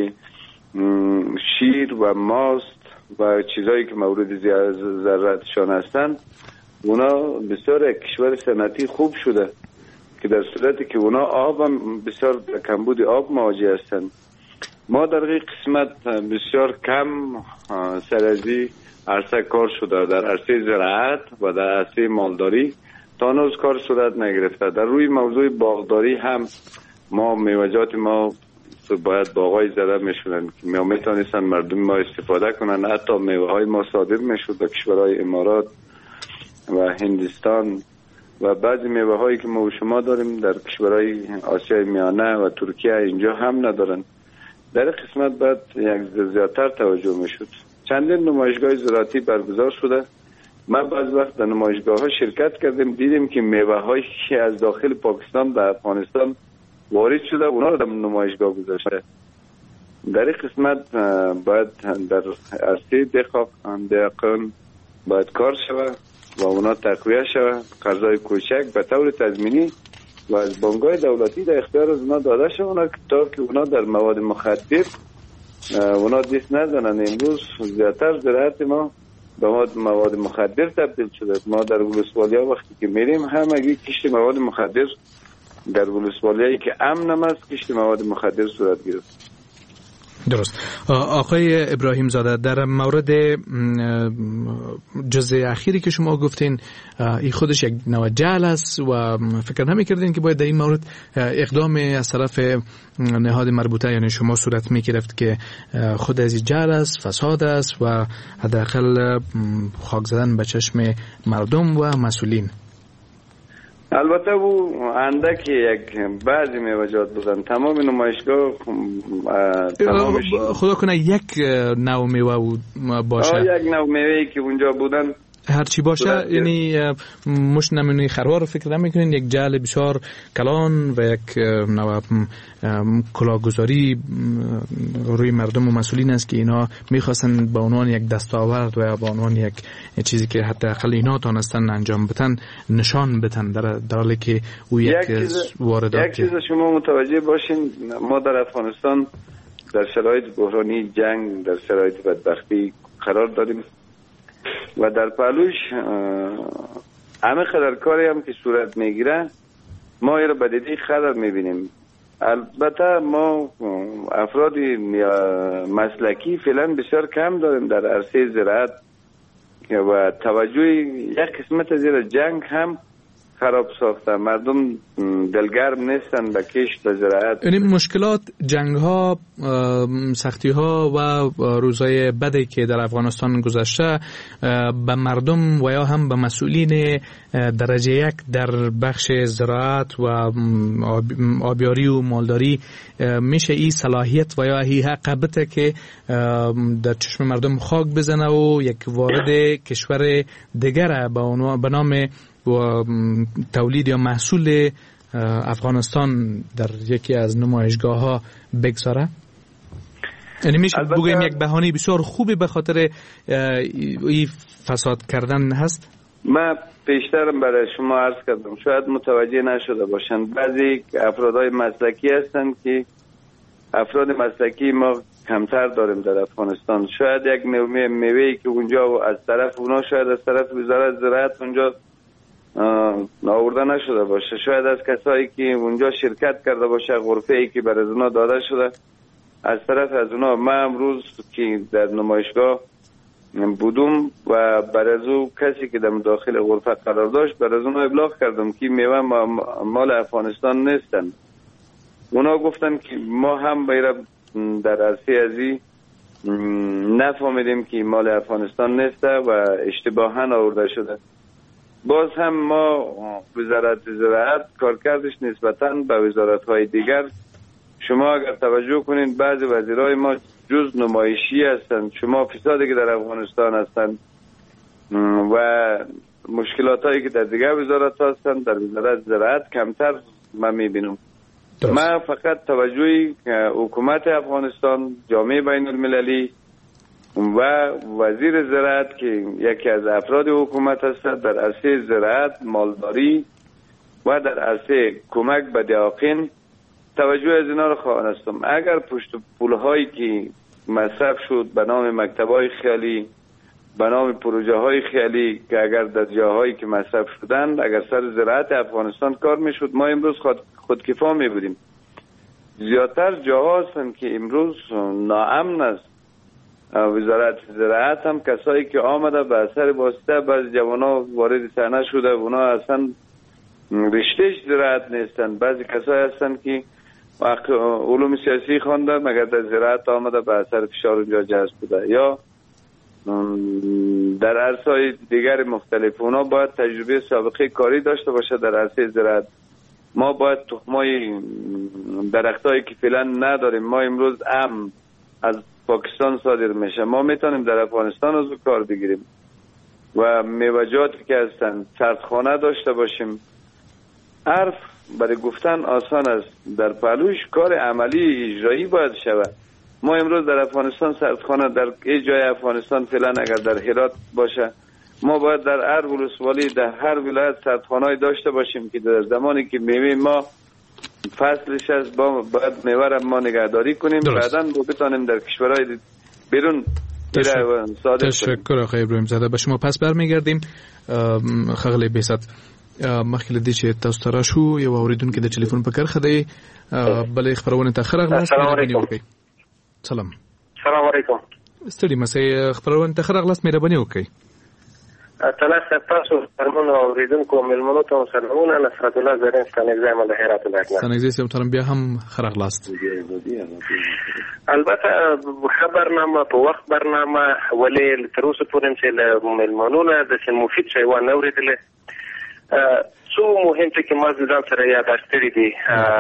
شیر و ماست و چیزایی که مورد ضرورتشان هستند، اونا بسیار کشور صنعتی خوب شده که در صورتی که اونا آب هم بسیار کمبود آب مواجه هستند. ما در این قسمت بسیار کم سرازی عرصه کار شده در عرصه زراعت و در عرصه مالداری تا هنوز کار صورت نگرفته. در روی موضوع باغداری هم ما میوه‌جات ما باید باغای زده میشونن که ما میتونستن مردم ما استفاده کنن. حتی میوه های ما صادر میشود به کشورهای امارات و هندستان و بعضی میوه هایی که ما و شما داریم در کشورهای آسیای میانه و ترکیه اینجا هم ندارن. در قسمت باید یک زیادتر توجه میشد. چندین نمایشگاه زراعتی برگزار شده. ما بعض وقت در نمایشگاه ها شرکت کردیم، دیدیم که میوه هایی که از داخل پاکستان به افغانستان وارد شده اونا رو در نمایشگاه گذاشته. در این قسمت باید در عرصه دهقان باید کار شود و اونا تقویه شود، قرضای کوچک به طور تضمینی و از بانک‌های دولتی در اختیار از اونا داده شود تا که اونا در مواد مخدر اونا دست نزنن. امروز زیادتر زراعت ما به مواد مخدر تبدیل شده. ما در ولسوالیا وقتی که میریم همگی کشت مواد مخدر در ولسوالیایی که امن هم است کشت مواد مخدر صورت گرفت. درست. آقای ابراهیم زاده، در مورد جزء اخیری که شما گفتین این خودش یک نوع جعل است و فکر نمی کردین که باید در این مورد اقدام از طرف نهاد مربوطه یعنی شما صورت می گرفت که خود از این جعل است، فساد است و حداقل خاک زدن به چشم مردم و مسئولین؟ البته او اندک یک بعضی میوه‌جات بودن. تمام نمایشگاه تمامش خدا کنه یک نوع میوه باشه. آه یک نوع میوه‌ای که اونجا بودن هر چی باشه، یعنی مش نمونه خروار فکر نمیکنین یک جعل بسیار کلان و یک نوع کلاهگذاری روی مردم و مسئولین است که اینا میخواستن به عنوان یک دستاورد و به عنوان یک چیزی که حتی اقل اینا تانستن انجام بدن نشان بدن، در حالی که او یک واردات. یک چیز شما متوجه باشین، ما در افغانستان در شرایط بحرانی، جنگ، در شرایط بدبختی قرار داریم و در پهلوش همه خطر کاری هم که صورت میگیره ما ایره بدیدی خطر میبینیم. البته ما افراد مسلکی فعلا بسیار کم داریم در عرصه زراعت و توجه یک قسمت از جنگ هم خراب ساخته، مردم دلگرم نیستن به کشت و زراعت. یعنی مشکلات، جنگ ها، سختی ها و روزای بدی که در افغانستان گذشته به مردم و یا هم به مسئولین درجه یک در بخش زراعت و آبیاری و مالداری میشه این صلاحیت و یا این حق بده که در چشم مردم خاک بزنه و یک وارد کشور دیگر به نام و تولید یا محصول افغانستان در یکی از نمایشگاه ها بگذاره؟ یعنی میشه بگویم یک بهانه بسیار خوبی به خاطر این فساد کردن هست؟ من پیشترم برای شما عرض کردم، شاید متوجه نشده باشن، بعضی افرادهای مسلکی هستن که افراد مسلکی ما کمتر داریم در افغانستان. شاید یک میوه میوه‌ای که اونجا از طرف اونا، شاید از طرف وزارت زراعت اونجا آورده نشده باشه، شاید از کسایی که اونجا شرکت کرده باشه، غرفه‌ای که برای اونا داده شده از طرف از اونا. من امروز که در نمایشگاه بودم و برای او کسی که در داخل غرفه قرار داشت برای اونا ابلاغ کردم که میوه مال افغانستان نیستن. اونا گفتن که ما هم باید در عرصه ازی نفهمیدیم که مال افغانستان نیسته و اشتباهاً آورده شده. باز هم ما وزارت زراعت کارکردش نسبتاً به وزارت‌های دیگر، شما اگر توجه کنین بعضی وزیرای ما جز نمایشی هستند. شما فسادی که در افغانستان هستند و مشکلاتایی که در دیگر وزارت هستند در وزارت زراعت کمتر من میبینم. من فقط توجهی حکومت افغانستان، جامعه بین المللی و وزیر زراعت که یکی از افراد حکومت است در عرصه زراعت، مالداری و در عرصه کمک به دهقان توجه از اینا رو خواهانستم. اگر پشت پولهایی که مصرف شد به نام مکتب‌های خیالی، به نام پروژه های خیالی که اگر در جاهایی که مصرف شدن اگر سر زراعت افغانستان کار میشد ما امروز خود خودکفا می بودیم. زیادتر جاها هستند که امروز ناامن است. وزارت زراعت هم کسایی که آمده به اثر واسطه بعض جوانا وارد صحنه شده، اونا اصلا رشتهش زراعت نیستن. بعضی کسایی هستن که علوم سیاسی خوانده مگر در زراعت آمده به اثر فشار اونجا جذب بوده یا در عرصه‌های دیگر مختلف. اونا باید تجربه سابقه کاری داشته باشه در عرصه زراعت. ما باید تخمای درختایی که فعلا نداریم، ما امروز ام از پاکستان صادر میشه، ما میتونیم در افغانستان از کار بگیریم و میوه‌جاتی که هستن سردخانه داشته باشیم. حرف برای گفتن آسان است، در پهلوش کار عملی اجرایی باید شود. ما امروز در افغانستان سردخانه در ای جای افغانستان فعلا اگر در هرات باشه، ما باید در هر ولسوالی در هر ولایت سردخانه‌ای داشته باشیم که در زمانی که میوه ما فصلش است با باید میوه را ما نگهداری کنیم، بعداً بتونیم در کشورهای بیرون صادر کنیم. تشکر آقای ابراهیم زاده. به شما پس برمیگردیم. خغلی بیست مخکې لدې چې تاسو ته راشو یو اوریدونکو د ټلیفون په کرخه دی بلې خبرونه ته خرغلاست. سلام سلام علیکم. ستړي مسئ خبرونه ته خرغلاست مهرباني وکړئ. تلاسه تاسو فرمون اوریدونکو ملمنو ته سلامونه. نصرت الله زرین ستانګزای مله هرات ولایت نه ستانګزای سم ترم بیا هم خرغلاست. البته خبرنامه په وخت برنامه ولې تر اوسه پورې چې ملمنو نه د مفید شی و نه اوریدل. څو مهم ټکي ما ځان سره یاداښت کړي دي.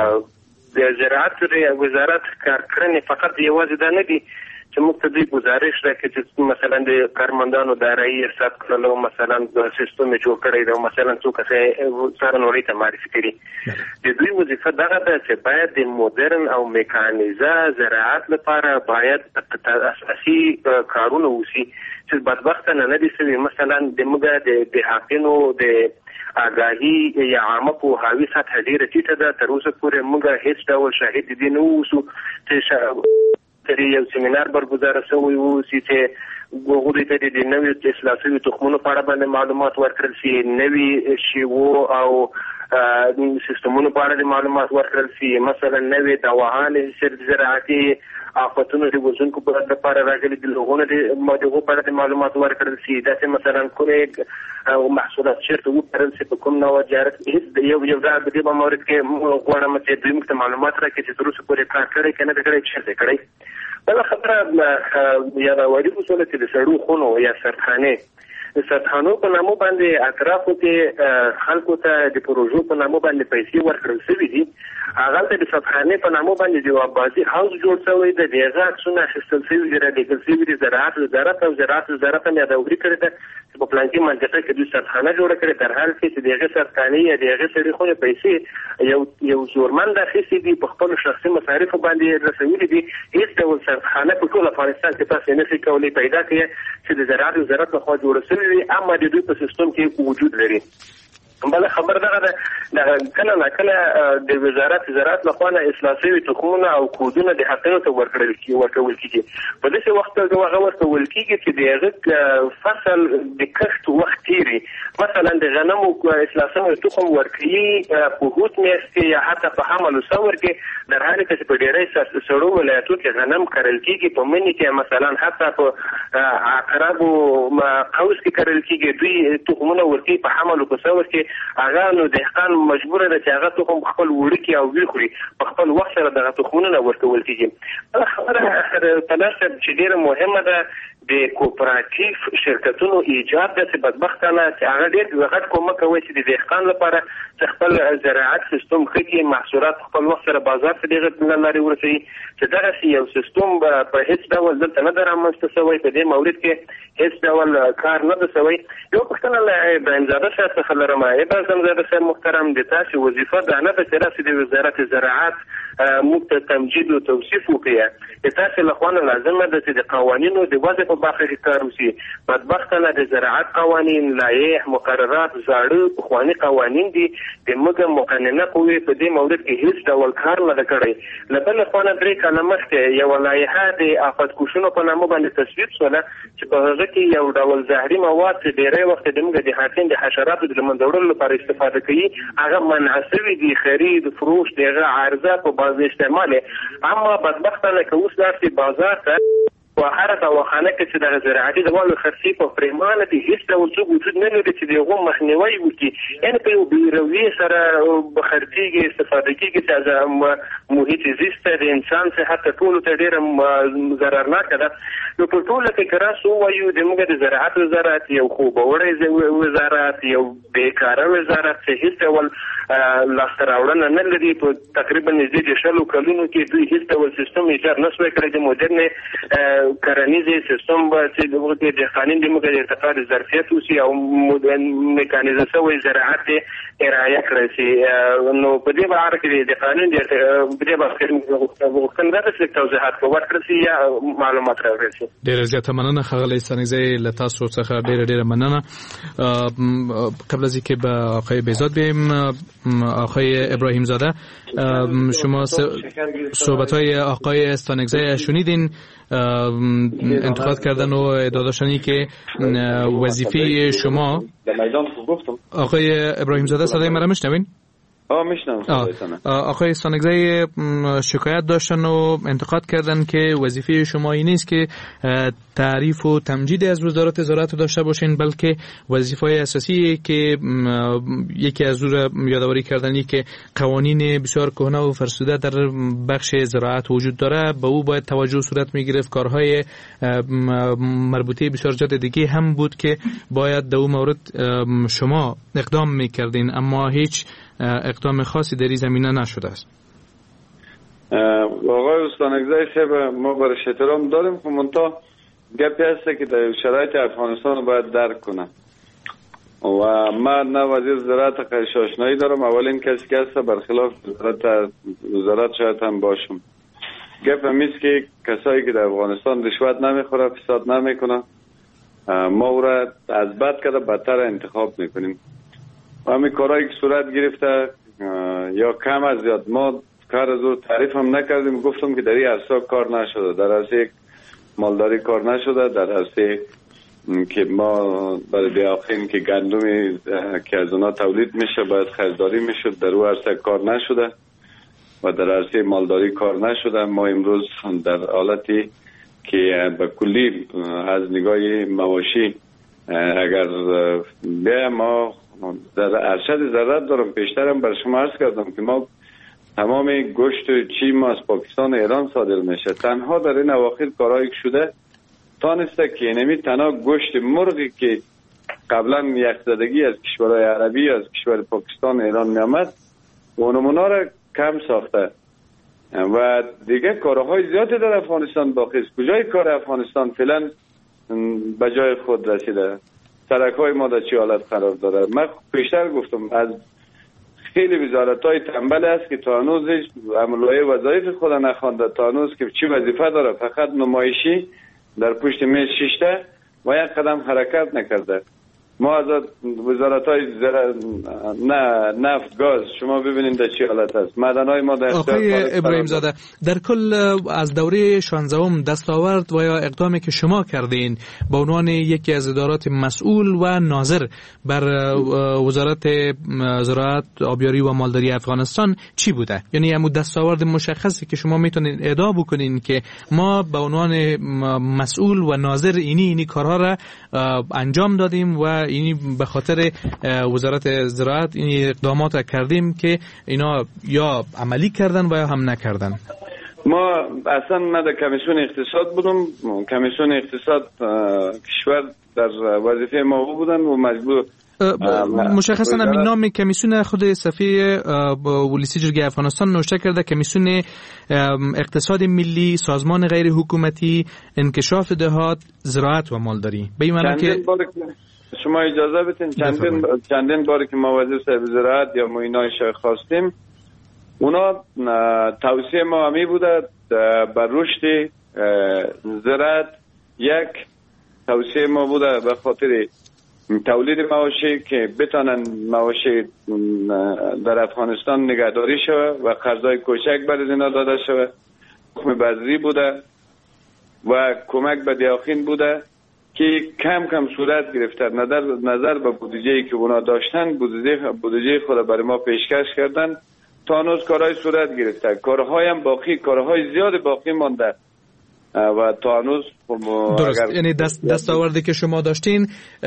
د زراعت وزارت کارکړنې فقط یوازې دا نه دي چې موږ ته دوی ګزارش راکړي چې مثلا د کارمندانو دارایي حساب کړلو، مثلا د سیستم جوړ کړی دی، مثلا څوک یې څارنوالۍ ته معرفي کړي. د دوی وظیفه دغه ده چې باید د مدرن او میکانیزه زراعت لپاره باید اساسي کارونه وشي چې بدبختانه نه دي سوي. مثلا د موږ د دهاتینو د آگاهی یا عامه پوهاوي سطح ډېره ټیټه ده. تر اوسه پورې موږ هیڅ ډول شاهد دي نه اوسو چې یو سیمینار برگزار شوی و چې هغوی ته د نویو اصلاح شویو تخمونو په اړه باندې معلومات ورکړل شي، نوي شیوو او سیستمونو په اړه د معلومات ورکړل شي، مثلا نوي دواهانې زراعتي آفتونو د وژونکو په لپاره راغلي د هغو په اړه د معلومات ورکړل شي. داسې مثلا کومې محصولات چېرته وکرل شي، په کوم نوع تجارت هېڅ یو یو دا په دې مورد کې غواړم چې دوی موږ ته معلومات راکړي چې تر اوسه پورې کار کړی که نه دی کړی، چېرته کړی. بله خبره یادواري اصوله چې د سړو خونو یا سرخانې د سرخانو په نامو باندې اطرافو کې خلکو ته د پروژو په نامو باندې پیسې ورکړل شوي دي. هغلته د سرخانې په نامو باندې د آبادي هاوس جوړ شوی دی، د هغه عکسونه اخیستل شوي دي، رالیږل شوي دي. زراعت وزارت او زراعت وزارت هم یادواري کړې ده چې په پلانکي منطقه کې دوی سرخانه جوړه کړې، در حال کې چې د هغې سرخانې یا د هغې سړي خونې پیسې یو یو زورمند اخیستې دي، په خپلو شخصي مصارفو باندې رسولي دي. هېڅ ډول سرخانه په ټول افغانستان کې تاسې نه شئ کولی پیدا کړئ چې د زراعت وزارت لخوا جوړه شوې وي، اما د دوی په سیستم کې وجود لري. بله خبر دغه ده کله نه کله د وزارت زراعت لخوا نه اصلاح شوي تخمونه او کودونه د حقینو ته ورکړل ورکول کېږي. په داسې وخت کې هغه ورکول کېږي چې د هغه فصل د کښت وخت تېري. مثلا د غنمو اصلاح شوی تخم ورکوي په هوت میاشت کې یا حتی په حمل و ثور کې، در حالی چې په ډېری سړو ولایتو کې غنم کرل کېږي، په مني کې مثلا حتی په عقربو قوس کې کرل کېږي. دوی تخمونه ورکوي په حمل و ثور کې. هغه نو دهقان مجبوره ده چې هغه تخم خپل وړکي او ویل خوري، په خپل وخت سره دغه تخمونه ورکول کېږي. بله خبره تلاشته چې ډېره مهمه ده د کوپراتیف شرکتونو ایجاد ده چې بدبختانه چې هغه ډېر غټ کومک کوي چې د دهقان لپاره چې خپل زراعت سیستم ښه کړي، محصولات خپل وخت سره بازار ته د هغې له لارې ورسوي. چې دغسې یو سیستم په هېڅ ډول دلته نه ده رامنځته شوی، په دې مورد کې هېڅ ډول کار نه ده شوی. یو پوښتنه له ابراهیمزاده صاحب څخه لرم. ابراهیمزاده صاحب محترم، د تاسې وظیفه دا نه ده چې راسې د وزارت زراعت موږ ته تمجید او توصیف وکړي. د تاسې لخوا نه لازمه ده چې د قوانینو د وضع په برخه کې کار وشي. بدبختانه د زراعت قوانین، لایح، مقررات زاړه پخواني قوانین دي، د موږ مقننه قوې په دې مورد کې هېڅ ډول کار نه ده کړی. له بلې خوا نه درې کاله مخکې یوه لایحه د آفتکشونو په نامه باندې تصویب شوله چې په هغه کې یو ډول زهري مواد چې ډېری وخت د موږ د حاصل د حشراتو د له منځه وړلو لپاره استفاده کوي، هغه منع شوي دي. خرید، فروش، د هغه عرضه په باز استعمال. اما بدبختانه که اوس لاړ شي بازار ته په هره دواخانه کې چې دغه زراعتي دوالو خرڅي په پرېمانه دي، هېڅ ډول څوک وجود نه لري چې د هغو مخنیوی وکړي. یعنې په یو بېرویې سره خرڅېږي، استفاده کېږي چې از محیط زیست د انسان صحت ته ټولو ته ډېره ضررناکه ده. نو په ټوله کې که راسو ووایو د موږ د زراعت وزارت یو خوبوړی وزارت، یو بېکاره وزارت چې هېڅ ډول لاسته راوړنه نه لري. په تقریبا نږدې د شلو کلونو کې دوی هېڅ ډول سیستم ایجاد نه شوی کړی. د مدرنې کرنیزې سیستم به چې د دهقانین د موږ د ارتقا د ظرفیت وشي او میکانیزه شوی زراعت ارایه کړی شي. نو په دې باره کې د قانون د په دې باره کې غوښتنه ده چې توضیحات ورکړل شي یا معلومات راوړل شي. ډېره زیاته مننه ښاغلی ستانکزی، له تاسو څخه ډېره ډېره مننه. قبل از اینکه به آقای بهزاد بیم، آقای ابراهیم زاده، شما صحبت‌های آقای استانکزی شنیدین. انتقاد کردن و ادعا داشتنی که وظیفه شما. آقای ابراهیم زاده صدای مرا میشنوین؟ آه میشنم. آقای استانگزی شکایت داشتن و انتقاد کردن که وظیفه شما این نیست که تعریف و تمجید از وزارت زراعت داشته باشین، بلکه وظیفه اساسی که یکی از اون یادآوری کردنی که قوانین بسیار کهنه و فرسوده در بخش زراعت وجود داره به او باید توجه صورت میگرفت. کارهای مربوطه بسیار زیاد دیگه هم بود که باید در اون مورد شما اقدام میکردین، اما هیچ اقدام خاصی در این زمینه نشده است. آقای استانگزی صاحب ما برش احترام داریم، خب منتها گپی هسته که در شرایط افغانستان رو باید درک کنم و من نه وزیر زراعت قیش آشنایی دارم، اولین کسی که هسته برخلاف وزارت وزارت شاید هم باشم. گپ همیست که کسایی که در افغانستان رشوت نمیخوره، فساد نمیکنه، ما او را از بد کرده بدتر انتخاب میکنیم. و همین کارهایی که صورت گرفته یا کم از زیاد ما کار از او تعریف هم نکردیم، گفتم که در این عرصه کار نشده، در عرصه مالداری کار نشده، در عرصه که ما برای بیاخین که گندمی که از اونا تولید میشه باید خریداری میشد، در او عرصه کار نشده و در عرصه مالداری کار نشده. ما امروز در حالتی که به کلی از نگاه مواشی اگر بیا ما در ارشد زراعت دارم، پیشترم بر شما عرض کردم که ما تمام گوشت چی ما از پاکستان ایران صادر میشه. تنها در این اواخر کارهایی شده تانسته که نمی تنها گوشت مرغی که قبلا یخزدگی از کشورهای عربی از کشور پاکستان ایران می آمد اونمونا را کم ساخته و دیگه کارهای زیادی در افغانستان باقی است. کجای کار افغانستان فعلا به جای خود رسیده؟ سرک های ما در چی حالت قرار داره؟ من پیشتر گفتم از خیلی وزارت های تنبل است که تا هنوز عملهای وظایف خود نخوانده، تا هنوز که چی وظیفه داره فقط نمایشی در پشت میز شیشته و یک قدم حرکت نکرده. ما از وزارت های زر... نه نفت گاز شما ببینید در چی حالت است. معدن‌های ما در آقای ابراهیم زاده در کل از دوره شانزدهم دستاورد و یا اقدامی که شما کردین به عنوان یکی از ادارات مسئول و ناظر بر وزارت زراعت آبیاری و مالداری افغانستان چی بوده؟ یعنی همون دستاورد مشخصی که شما میتونید ادعا بکنین که ما به عنوان مسئول و ناظر اینی اینی کارها را انجام دادیم و اینی به خاطر وزارت زراعت این اقدامات کردیم که اینا یا عملی کردن و یا هم نکردن. ما اصلا من در کمیسیون اقتصاد بودم، کمیسیون اقتصاد کشور در وظیفه ما بودن و مجبور مشخصا همین نام کمیسیون خود صفحه ولیسی جرگه افغانستان نوشته کرده کمیسیون اقتصاد ملی، سازمان غیر حکومتی، انکشاف دهات، زراعت و مالداری. به این معنی که شما اجازه بدین چندین چندین باری که ما وزیر صاحب زراعت یا معینای شاه خواستیم اونا توصیه ما همی بوده بر رشد زراعت. یک توصیه ما بوده به خاطر تولید مواشی که بتانن مواشی در افغانستان نگهداری شود و قرضای کوچک برای اینا داده شود. حکم بذری بوده و کمک به دیاخین بوده که کم کم صورت گرفته. نظر نظر به بودجه‌ای که اونا داشتن بودجه بودجه خود برای ما پیشکش کردن، تا هنوز کارهای صورت گرفته، کارهای هم باقی کارهای زیاد باقی مانده و تا هنوز درست. یعنی دست دستاوردی که شما داشتین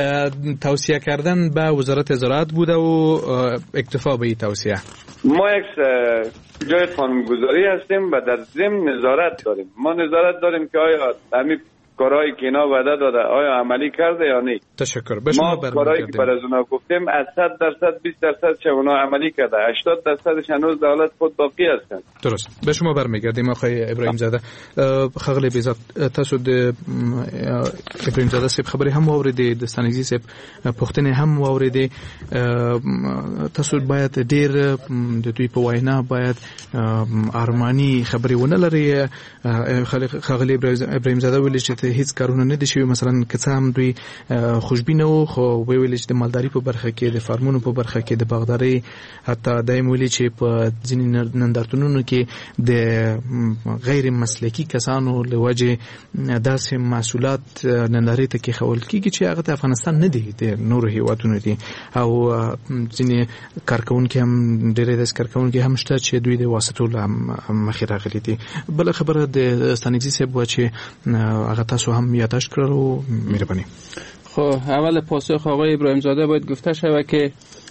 توصیه کردن به وزارت زراعت بوده و اکتفا به این توصیه. ما یک جای قانونگذاری هستیم و در ضمن نظارت داریم. ما نظارت داریم که آیا همین کارهایی که اینا وعده داده آیا عملی کرده یا نه. تشکر. به شما ما کارهایی که برای اونا گفتیم از صد درصد بیست درصد چه اونا عملی کرده، هشتاد درصدش هنوز در حالت خود باقی هستن. درست. به شما برمیگردیم آقای ابراهیم زاده. خغل بیزات تاسو د ابراهیم زاده صاحب خبري هم واوریدې، د ستانګزي صاحب پوښتنې هم واوریدې. تاسو باید ډیر د دوی په وینا باید ارمانی خبري ونه لري. خغل ابراهیم زاده ویل چې وخت هیڅ کارونه نه دي شوي مثلا که څه هم دوی خوشبینه وو خو ویل چې د مالداري په برخه کې د فارمونو په برخه کې د باغداري حتی دایم ویلي چې په ځینې نندارتونونو کې د غیر مسلکي کسانو له وجې داسې محصولات نندارې ته کېښول کېږي چې هغه د افغانستان نه دي د نورو هېوادونو دي او ځینې کارکوونکي هم ډېری داسې کارکوونکي هم شته چې دوی د واسطو له مخې راغلي دي. بله خبره د ستانکزي صاحب وه چې هغه تاسو هم یادداشت کړل و مهرباني. خب اول پاسخ آقای ابراهیم زاده باید گفته شود که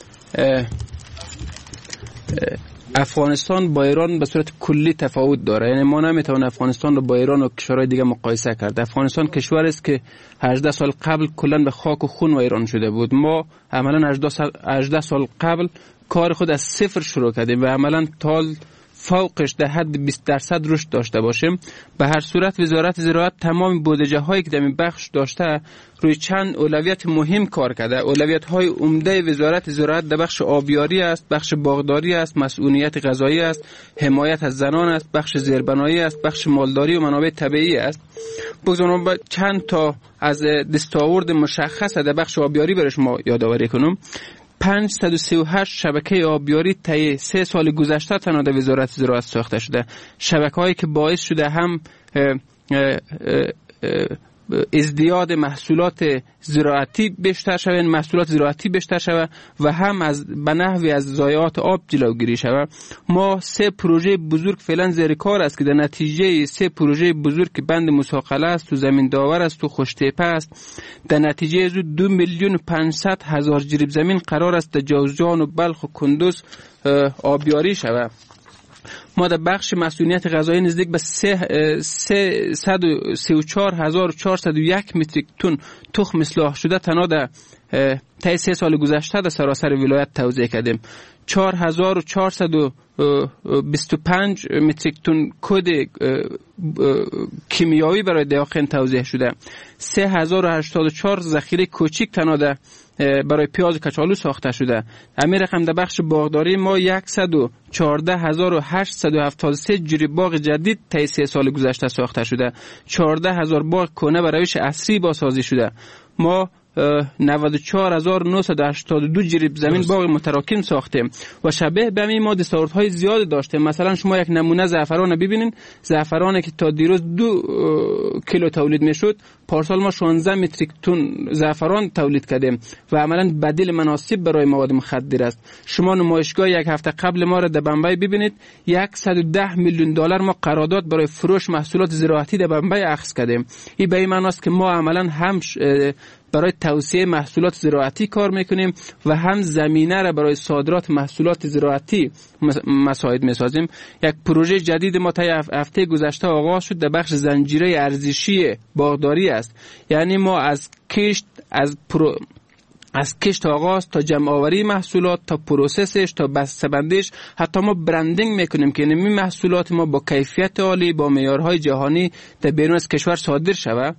افغانستان با ایران به صورت کلی تفاوت داره. یعنی ما نمیتونیم افغانستان رو با ایران و کشورهای دیگه مقایسه کرد. افغانستان کشوری است که هجده سال قبل کلا به خاک و خون و ایران شده بود. ما عملا هجده سال قبل کار خود از صفر شروع کردیم و عملا تا فوقش در حد بیست درصد رشد داشته باشیم. به هر صورت وزارت زراعت تمام بودجه هایی که در این بخش داشته روی چند اولویت مهم کار کرده. اولویت های عمده وزارت زراعت در بخش آبیاری است، بخش باغداری است، مسئولیت غذایی است، حمایت از زنان است، بخش زیربنایی است، بخش مالداری و منابع طبیعی است. بگذارم چند تا از دستاورد مشخص در بخش آبیاری برای شما یادآوری کنم. پانصد و سی و هشت شبکه آبیاری طی سه سال گذشته تنها در وزارت زراعت ساخته شده. شبکه‌هایی که باعث شده هم اه اه اه ازدیاد محصولات زراعتی بیشتر شود، محصولات زراعتی بیشتر شود و هم از به نحوی از ضایعات آب جلوگیری شود. ما سه پروژه بزرگ فعلا زیر کار است که در نتیجه سه پروژه بزرگ که بند مساقله است، تو زمین داور است، تو خوشتیپه است، در نتیجه از دو میلیون و پانصد هزار جریب زمین قرار است در جوزجان و بلخ و کندوز آبیاری شود. ما در بخش مسئولیت غذایی نزدیک به سیصد و سی و چهار هزار و چهارصد و یک متریک تن تخم اصلاح شده تنها در طی سه سال گذشته در سراسر ولایت توزیع کردیم. چهار هزار و چهارصد و بیست و پنج متریک تن کد کیمیایی برای دواخین توزیع شده. سه هزار و هشتاد و چهار ذخیره کوچیک تنها در برای پیاز کچالو ساخته شده. همین رقم در بخش باغداری ما صد و چهارده هزار و هشتصد و هفتاد و سه جری باغ جدید طی سه سال گذشته ساخته شده. چهارده هزار باغ کهنه به روش عصری بازسازی شده. ما نود و چهار هزار و نهصد و هشتاد و دو جریب زمین باغ متراکم ساختیم و شبیه به همین ما دستاوردهای زیاد داشتیم. مثلا شما یک نمونه زعفران ببینین، زعفرانی که تا دیروز دو کیلو تولید میشد پارسال ما شانزده متریک تن زعفران تولید کردیم و عملا بدیل مناسب برای مواد مخدر است. شما نمایشگاه یک هفته قبل ما را در بمبئی ببینید، صد و ده میلیون دلار ما قرارداد برای فروش محصولات زراعتی در بمبئی اخذ کردیم. این به این معنی است که ما عملا هم برای توسعه محصولات زراعتی کار میکنیم و هم زمینه را برای صادرات محصولات زراعتی مساعد میسازیم. یک پروژه جدید ما طی هفته گذشته آغاز شد در بخش زنجیره ارزشی باغداری است. یعنی ما از کشت از پرو از کشت آغاز تا جمع آوری محصولات تا پروسسش تا بسته‌بندیش، حتی ما برندینگ میکنیم که این محصولات ما با کیفیت عالی با معیارهای جهانی در بیرون از کشور صادر شود.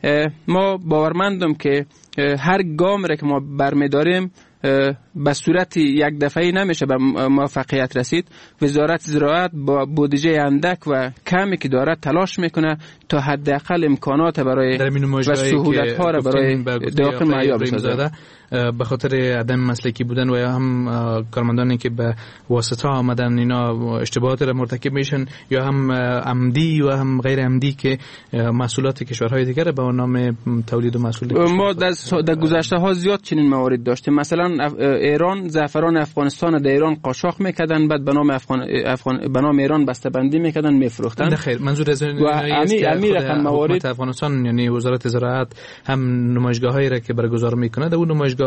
ما باورمندم که هر گام را که ما برمی‌داریم به صورت یک دفعه‌ای نمیشه به موفقیت رسید. وزارت زراعت با بودجه اندک و کمی که داره تلاش میکنه تا حداقل امکانات برای و سهولت‌ها را برای داخل معیار بسازه. به خاطر عدم مسلکی بودن و یا هم کارمندانی که به واسطه آمدن اینا اشتباهات را مرتکب میشن یا هم عمدی و هم غیر عمدی که محصولات کشورهای دیگر به نام تولید و محصول ما در, در گذشته ها زیاد چنین موارد داشتیم. مثلا ایران زعفران افغانستان در ایران قاچاق میکردن، بعد به نام افغان افغان به نام ایران بسته بندی میکردن میفروختن. خیر، منظور از این است که حکومت افغانستان یعنی وزارت زراعت هم نمایشگاهایی را که برگزار میکنه در اون نمایشگاه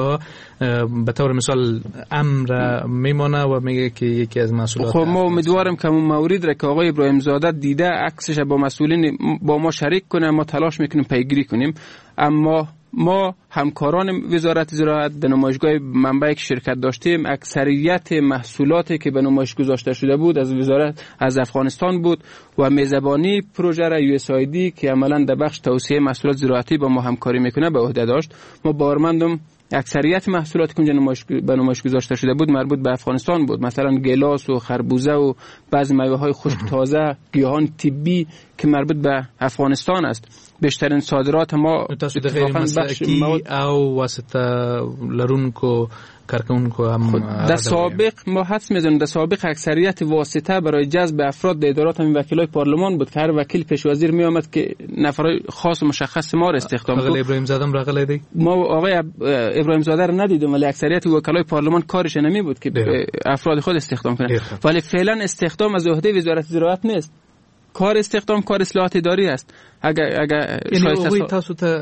به طور مثال امر میمونه و میگه که یکی از مسئولات. خب ما امیدوارم که اون مورد را که آقای ابراهیم زاده دیده عکسش با مسئولین با ما شریک کنه، ما تلاش میکنیم پیگیری کنیم. اما ما همکاران وزارت زراعت به نمایشگاه منبعی که شرکت داشتیم اکثریت محصولاتی که به نمایش گذاشته شده بود از وزارت از افغانستان بود و میزبانی پروژه را یو اس آی دی که عملا در بخش توسعه محصولات زراعتی با ما همکاری میکنه به عهده داشت. ما باورمندم اکثریت محصولاتی که نمایش به نمایش گذاشته شده بود مربوط به افغانستان بود. مثلا گلاس و خربوزه و بعضی میوه‌های خشک تازه، گیاهان طبی که مربوط به افغانستان است. بیشترین صادرات ما غیر مسلکی او واسطه لرونکو کارکونکو هم در سابق ما حدس میزنیم در سابق اکثریت واسطه برای جذب افراد در ادارات همین وکیلای پارلمان بود که هر وکیل پیش وزیر می آمد که نفرای خاص و مشخص ما را استخدام کنه. آقای ابراهیم زاده هم راغلی دی؟ ما آقای ابراهیم زاده رو ندیدیم، ولی اکثریت وکلای پارلمان کارش نمی بود که ده. افراد خود استخدام کنه. ده. ولی فعلا استخدام از عهده وزارت زراعت نیست. کار استخدام کار اصلاحات اداری است. اگر اگر یعنی تاسو ته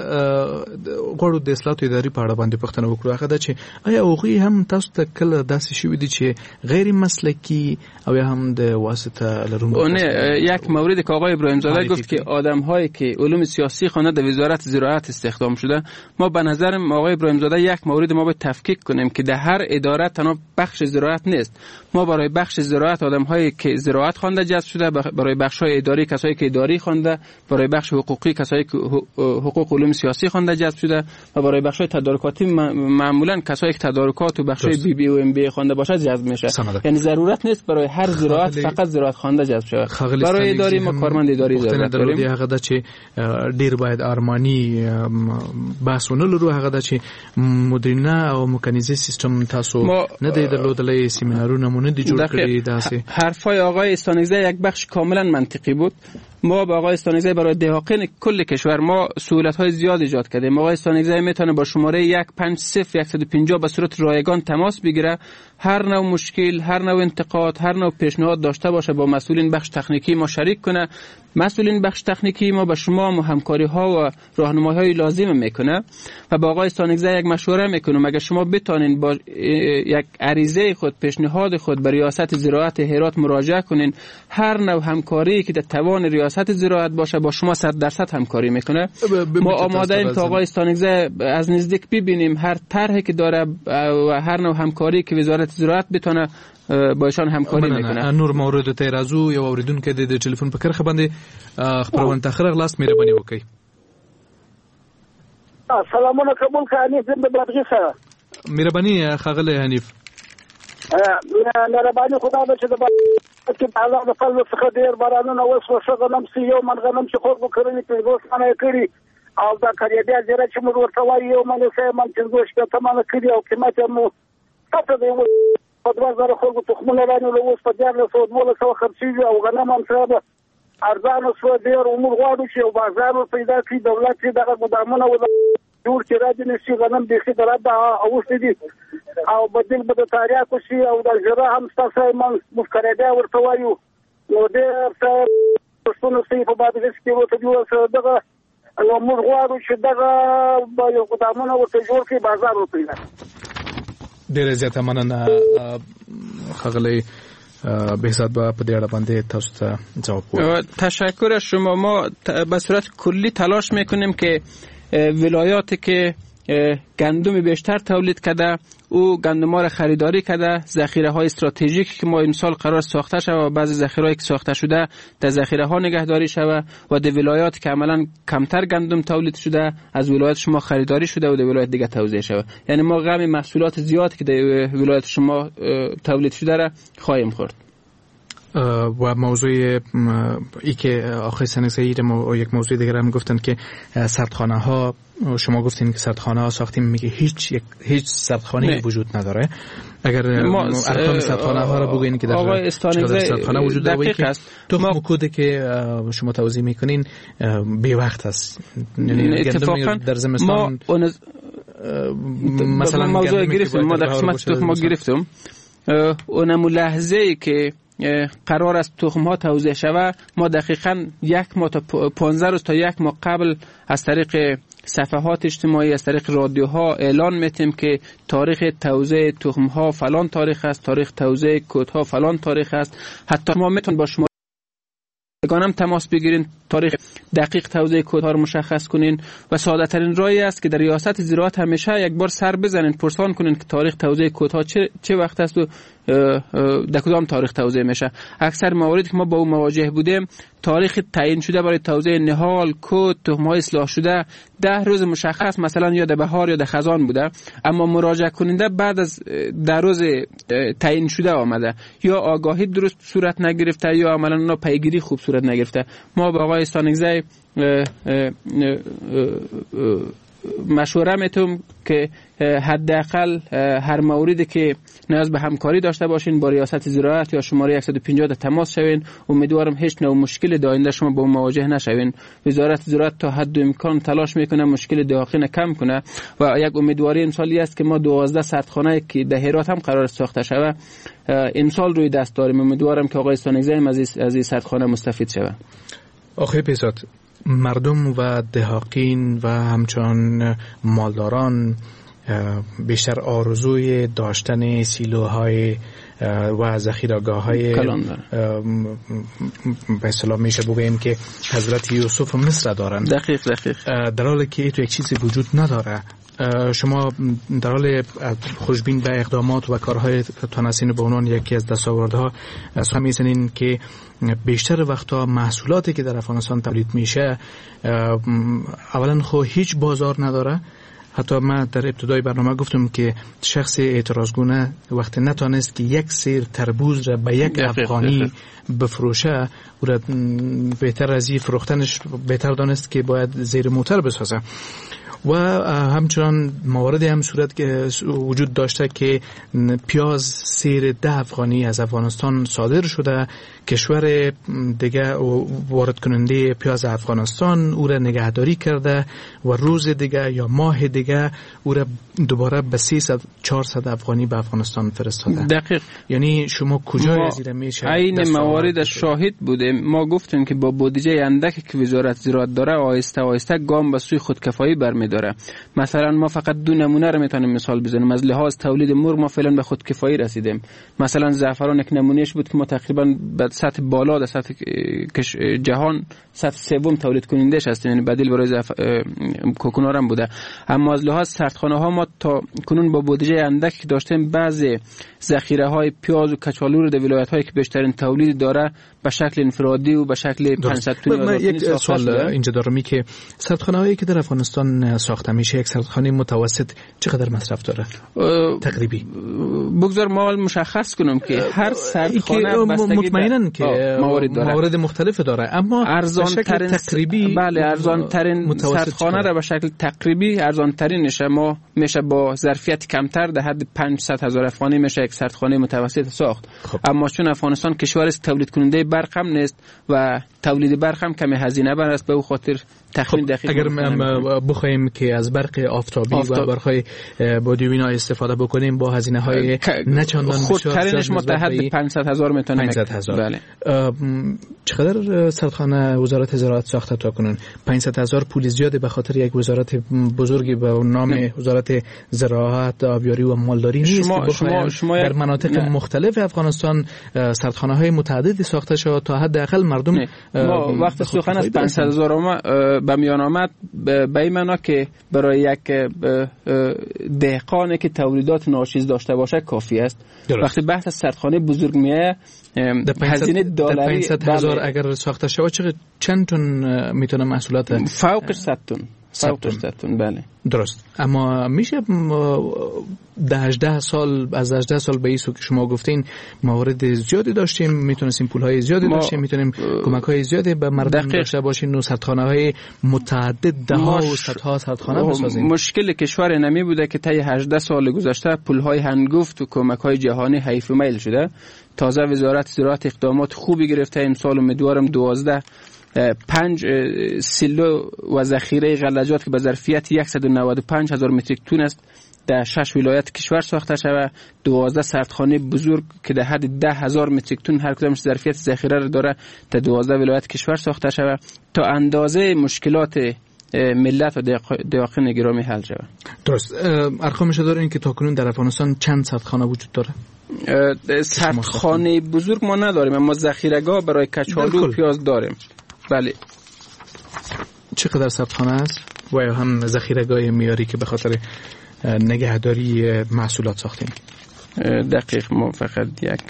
غوړو د اصلاحات اداري په اړه باندې پوښتنه وکړو، هغه دا چې آیا هغوی هم تاسو ته کله داسې شوي دي چې غیر مسلکی او یا هم د واسطه لرونکو؟ نه، یک مورد که آقای ابراهیم زاده گفت که آدم‌هایی که علوم سیاسی خوانده در وزارت زراعت استخدام شده، ما به نظرم آقای ابراهیم زاده یک مورد ما باید تفکیک کنیم که در هر اداره تنها بخش زراعت نیست. ما برای بخش زراعت آدم‌هایی که زراعت خوانده جذب شده، برای بخش‌های اداری کسایی که اداری خوانده، برای بخش حقوقی کسایی که حقوق علوم سیاسی خوانده جذب شده و برای بخش‌های تدارکاتی معمولاً کسایی که تدارکات و بخش‌های بی بی و ام بی خوانده باشه جذب میشه. یعنی ضرورت نیست برای هر زراعت فقط زراعت خوانده جذب شود. برای اداری ما کارمند اداری ضرورت داریم. هغه د چې ډیر باید ارمانی بحثونه لرو، هغه د چې مدرنه او مکانیزه سیستم تاسو نه دی درلودلې، سیمینارونه مونږ نه دی جوړ کړی. داسې حرفای آقای استانگزی یک بخش کاملا منطقی بود. ما با آقای استانگزی برای دهاقین کل کشور ما سهولت‌های زیاد ایجاد کردیم. آقای استانگزی میتونه با شماره یک پنج صفر صد و پنجاه به صورت رایگان تماس بگیره، هر نوع مشکل، هر نوع انتقاد، هر نوع پیشنهاد داشته باشه با مسئولین بخش تکنیکی ما شریک کنه. مسئولین بخش تکنیکی ما با شما هم همکاری‌ها و راهنمایی‌های لازم میکنه و با آقای استانگزی یک مشوره میکنم اگر شما بتونین با یک عریضه خود، پیشنهاد خود به ریاست زراعت هرات مراجعه کنین، هر نوع همکاری که در توان ریاست زراعت باشه با شما صد درصد همکاری میکنه. ما آماده ایم تا آقای استانگزی از نزدیک ببینیم هر طرحی که داره و هر نوع همکاری که وزارت زراعت بتونه با ایشان همکاری میکنه. نور مورد ته راځو یو اوریدونکو د ټلیفون په کرخه باندې خبرونه تخره غلاس مهرباني وکړئ. سلامونه قبول کړئ زم د بدغی سره مهرباني خغله حنیف. مهرباني خدا به چې د کې الله د فضل څخه ډیر بارانونه اوس وشغه نم سی یو من غنم چې خو وکړنی په اوس باندې کړی او دا کړی بیا زره چې موږ ورته وایو من سه من چې زوښ ته تمام کړی او قیمت مو پته دی په دوه زره خلکو تخمونه رانه له اوس په دیار له سود مولا سو خرڅیږي او غنم هم سره ارزانه سو ډیر عمر غواړي چې او بازار پیدا کړي، دولت چې دغه ګدامونه و جوړ کړي راځي نشي غنم به خې درته او ستدي او بدل بده تاریخ شي او د جره هم تاسو من مفکرې ورته وایو نو دې څه څه په باندې کې وته جوړ دغه نو موږ غواړو چې دغه یو ګدامونه ورته جوړ کړي بازار وپیدا. ډېر زیاته مننه خغلی بهزاد با په دې اړه باندې تاسو ته جواب ورکړم. تشکر از شما. ما به صورت کلی تلاش میکنیم که ولایاتی که گندم بیشتر تولید کرده او گندم ها را خریداری کرده، ذخیره های استراتژیکی که ما امسال قرار ساخته شود و بعضی ذخیره هایی که ساخته شده در ذخیره ها نگهداری شود و در ولایات که عملا کمتر گندم تولید شده از ولایت شما خریداری شده و در ولایت دیگه توزیع شود. یعنی ما غم محصولات زیادی که در ولایت شما تولید شده را خواهیم خورد. و موضوع ای که آقای استانگزی یک موضوع دیگر هم گفتن که سردخانه ها، شما گفتین که سردخانه ها ساختیم، میگه هیچ هیچ سردخانه وجود نداره. اگر ارقام سردخانه ها را بگوین که در آقای استانگزی سردخانه وجود داره که تخم کود که شما توضیح میکنین بی وقت است. اتفاقا در زمستان مثلا موضوع گرفتیم، ما در قسمت تخم گرفتم اونم لحظه ای که قرار است تخم ها توزیع شود ما دقیقاً یک ماه تا پانزده روز تا یک ماه قبل از طریق صفحات اجتماعی، از طریق رادیوها اعلان میتیم که تاریخ توزیع تخم ها فلان تاریخ است، تاریخ توزیع کود ها فلان تاریخ است. حتی ما میتون با شما گانم تماس بگیرین، تاریخ دقیق توزیع کودها رو مشخص کنین و ساده ترین راهی است که در ریاست زراعت همیشه یک بار سر بزنین، پرسان کنین که تاریخ توزیع کودها چه چه وقت است و در کدام تاریخ توزیع میشه. اکثر مواردی که ما با اون مواجه بودیم تاریخ تعیین شده برای توزیع نهال، کد، تخم‌های اصلاح شده ده روز مشخص مثلا یا در بهار یا در خزان بوده، اما مراجعه کننده بعد از در روز تعیین شده آمده، یا آگاهی درست صورت نگرفته یا عملا اونا پیگیری خوب صورت نگرفته. ما با آقای استانکزی مشوره میتونم که حداقل هر موردی که نیاز به همکاری داشته باشین با ریاست زراعت یا شماره صد و پنجاه در تماس شوین. امیدوارم هیچ نوع مشکل در آینده شما با اون مواجه نشوین. وزارت زراعت تا حد امکان تلاش میکنه مشکل داخل کم کنه و یک امیدواری امسالی است که ما دوازده سردخانه که در هرات هم قرار ساخته شود امسال روی دست داریم. امیدوارم که آقای استانکزی از این سردخانه مستفید شود. آقای پیزاد، مردم و دهاقین و همچنان مالداران بیشتر آرزوی داشتن سیلوهای و ذخیره‌گاه‌های به اصطلاح میشه بگوییم که حضرت یوسف مصر دارن. دقیق دقیق. در حالی که تو یک چیزی وجود نداره. شما در حال خوشبین به اقدامات و کارهای تانسین به عنوان یکی از دستاوردها سهم میزنین که بیشتر وقتا محصولاتی که در افغانستان تولید میشه اولا خو هیچ بازار نداره. حتی من در ابتدای برنامه گفتم که شخص اعتراضگونه وقتی نتونست که یک سیر تربوز را به یک افغانی بفروشه او را بهتر از این فروختنش بهتر دانست که باید زیر موتر بسازه. و همچنان مواردی هم صورت که وجود داشته که پیاز سیر ده افغانی از افغانستان صادر شده، کشور دیگه وارد کننده پیاز افغانستان او را نگهداری کرده و روز دیگه یا ماه دیگه او را دوباره به سیصد چهارصد افغانی به افغانستان فرستاده. دقیق. یعنی شما کجای از این میشه؟ این موارد شاهد بودیم. ما گفتیم که با بودجه اندکی که وزارت زراعت داره آهسته آهسته گام به سوی خودکفایی برمی‌داره. مثلا ما فقط دو نمونه رو میتونیم مثال بزنیم. از لحاظ تولید مرغ ما فعلا به خودکفایی رسیدیم. مثلا زعفران یک نمونهش بود که ما تقریبا به سطح بالا در سطح جهان سطح سوم تولید کنندهش هستیم، یعنی بدیل برای زعف... کوکنار هم بوده. اما از لحاظ سردخانه ها ما تا کنون با بودجه اندکی داشتیم بعضی ذخیره های پیاز و کچالو رو در ولایت هایی که بیشترین تولید داره به شکل انفرادی و به شکل پانصد تن. من یک سوال اینجا دارم می که سردخانه هایی که در افغانستان ساخته میشه یک سردخانه متوسط چقدر مصرف داره تقریبی؟ بگذار ما مشخص کنم که هر سردخانه مطمئناً که موارد داره، موارد مختلف داره، اما ارزان ترین تقریبی بله ارزان ترین سردخانه را به شکل تقریبی ارزان ترینش ما میشه با ظرفیت کمتر در حد پانصد هزار افغانی میشه یک سردخانه متوسط ساخت. خب. اما چون افغانستان کشور است تولید کننده برق هم نیست و تولید برق هم کمی هزینه بر است، به او خاطر تخمین دقیق. اگر ما بخوایم که از برق آفتابی آفتاب. و برق‌های بادیوینا استفاده بکنیم با هزینه‌های نه چندان خودترینش ما در حد پانصد هزار میتونه. پانصد هزار. بله. چقدر سردخانه وزارت زراعت ساخته تا کنون؟ پانصد هزار پول زیاده به خاطر یک وزارت بزرگی به نام نه. وزارت زراعت، آبیاری و مالداری نیست. شما شما شما در مناطق نه. مختلف افغانستان سردخانه‌های متعددی ساخته شده تا حداقل مردم ما وقت سخن از پانصد هزار به میان آمد به این معنا که برای یک دهقانی که تولیدات ناچیز داشته باشه کافی است. درست. وقتی بحث از سردخانه بزرگ میه هزینه دلاری پانصد هزار اگر ساخته شود چقدر چند تن میتونه محصولات فوق صد تن فوق صد تن بله درست. اما میشه ده هجده سال از هجده سال به ایسو که شما گفتین موارد زیادی داشتیم، میتونستیم پولهای زیادی ما... داشتیم، میتونیم کمک‌های زیادی به مردم داشته باشیم و سردخانه‌های متعدد ده ها و صدها سردخانه بسازیم. مشکل کشور نمی بوده که طی هجده سال گذشته پولهای هنگفت و کمک‌های جهانی حیف و میل شده. تازه وزارت زراعت اقدامات خوبی گرفته. امسال امیدوارم دوازده پنج سیلو و ذخیره غلجات که به ظرفیت صد و نود و پنج هزار متریک تن است در شش ولایت کشور ساخته شده. دوازده سردخانه بزرگ که در حد ده هزار متریک تن هر کدامش ظرفیت ذخیره را داره در دوازده ولایت کشور ساخته شده تا اندازه مشکلات ملت و دهقان گرامی حل شود. درست. ارقامش دارین که تاکنون در افغانستان چند سردخانه وجود داره؟ سردخانه بزرگ ما نداریم، اما ذخیره‌گاه برای کچالو و پیاز داریم. بله. چقدر سردخانه است و یا هم ذخیره‌گاه میاری که به خاطر نگهداری محصولات ساختیم؟ دقیق ما فقط یک.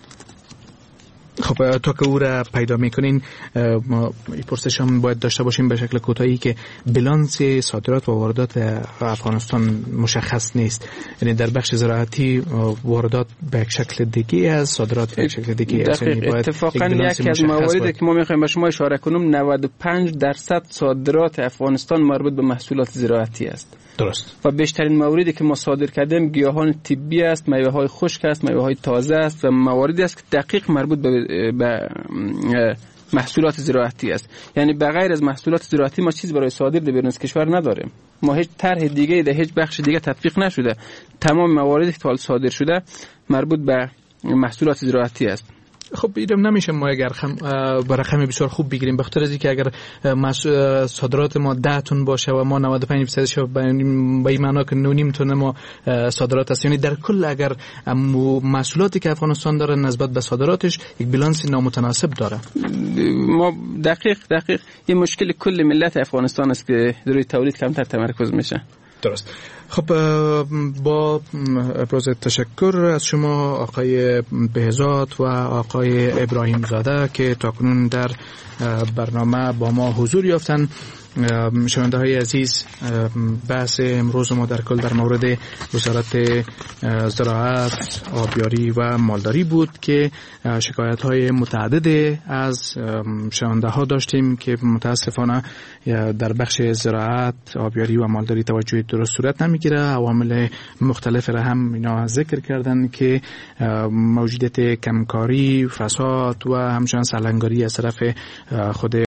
خب تا که او را پیدا میکنین ما این پرسش هم باید داشته باشیم به شکل کوتاهی که بلانس صادرات و واردات افغانستان مشخص نیست، یعنی در بخش زراعتی واردات به یک شکل دیگه از صادرات به یک شکل دیگه است. یعنی اتفاقا یکی از مواردی که ما میخوایم به شما اشاره کنم نود و پنج درصد صادرات افغانستان مربوط به محصولات زراعتی است. درست. و بیشترین مواردی که ما صادر کردیم گیاهان طبی است، میوه های خشک است، میوه های تازه است و مواردی است که دقیق مربوط به, به محصولات زراعتی است. یعنی بغیر از محصولات زراعتی ما چیز برای صادر در بیرون از کشور نداریم. ما هیچ طرح دیگه در هیچ بخش دیگه تطبیق نشده. تمام مواردی که صادر شده مربوط به محصولات زراعتی است. خب ایدم نمیشه ما اگر خم با رقم بسیار خوب بگیریم، بخاطر از اینکه اگر صادرات ما ده تن باشه و ما نود و پنج درصد شو به این معنا که نه و نیم تن ما صادرات است، یعنی در کل اگر محصولاتی که افغانستان داره نسبت به صادراتش یک بالانس نامتناسب داره. ما دقیق دقیق این مشکل کل ملت افغانستان است که روی تولید کمتر تمرکز میشه. درست. خب با ابراز تشکر از شما آقای بهزاد و آقای ابراهیم زاده که تاکنون در برنامه با ما حضور یافتن. شنونده های عزیز، بحث امروز ما در کل در مورد وزارت زراعت، آبیاری و مالداری بود که شکایت های متعدد از شنونده ها داشتیم که متاسفانه در بخش زراعت، آبیاری و مالداری توجه درست صورت نمیگیره. عوامل مختلف را هم اینا ذکر کردن که موجودیت کمکاری، فساد و همچنان سرلنگاری از طرف خود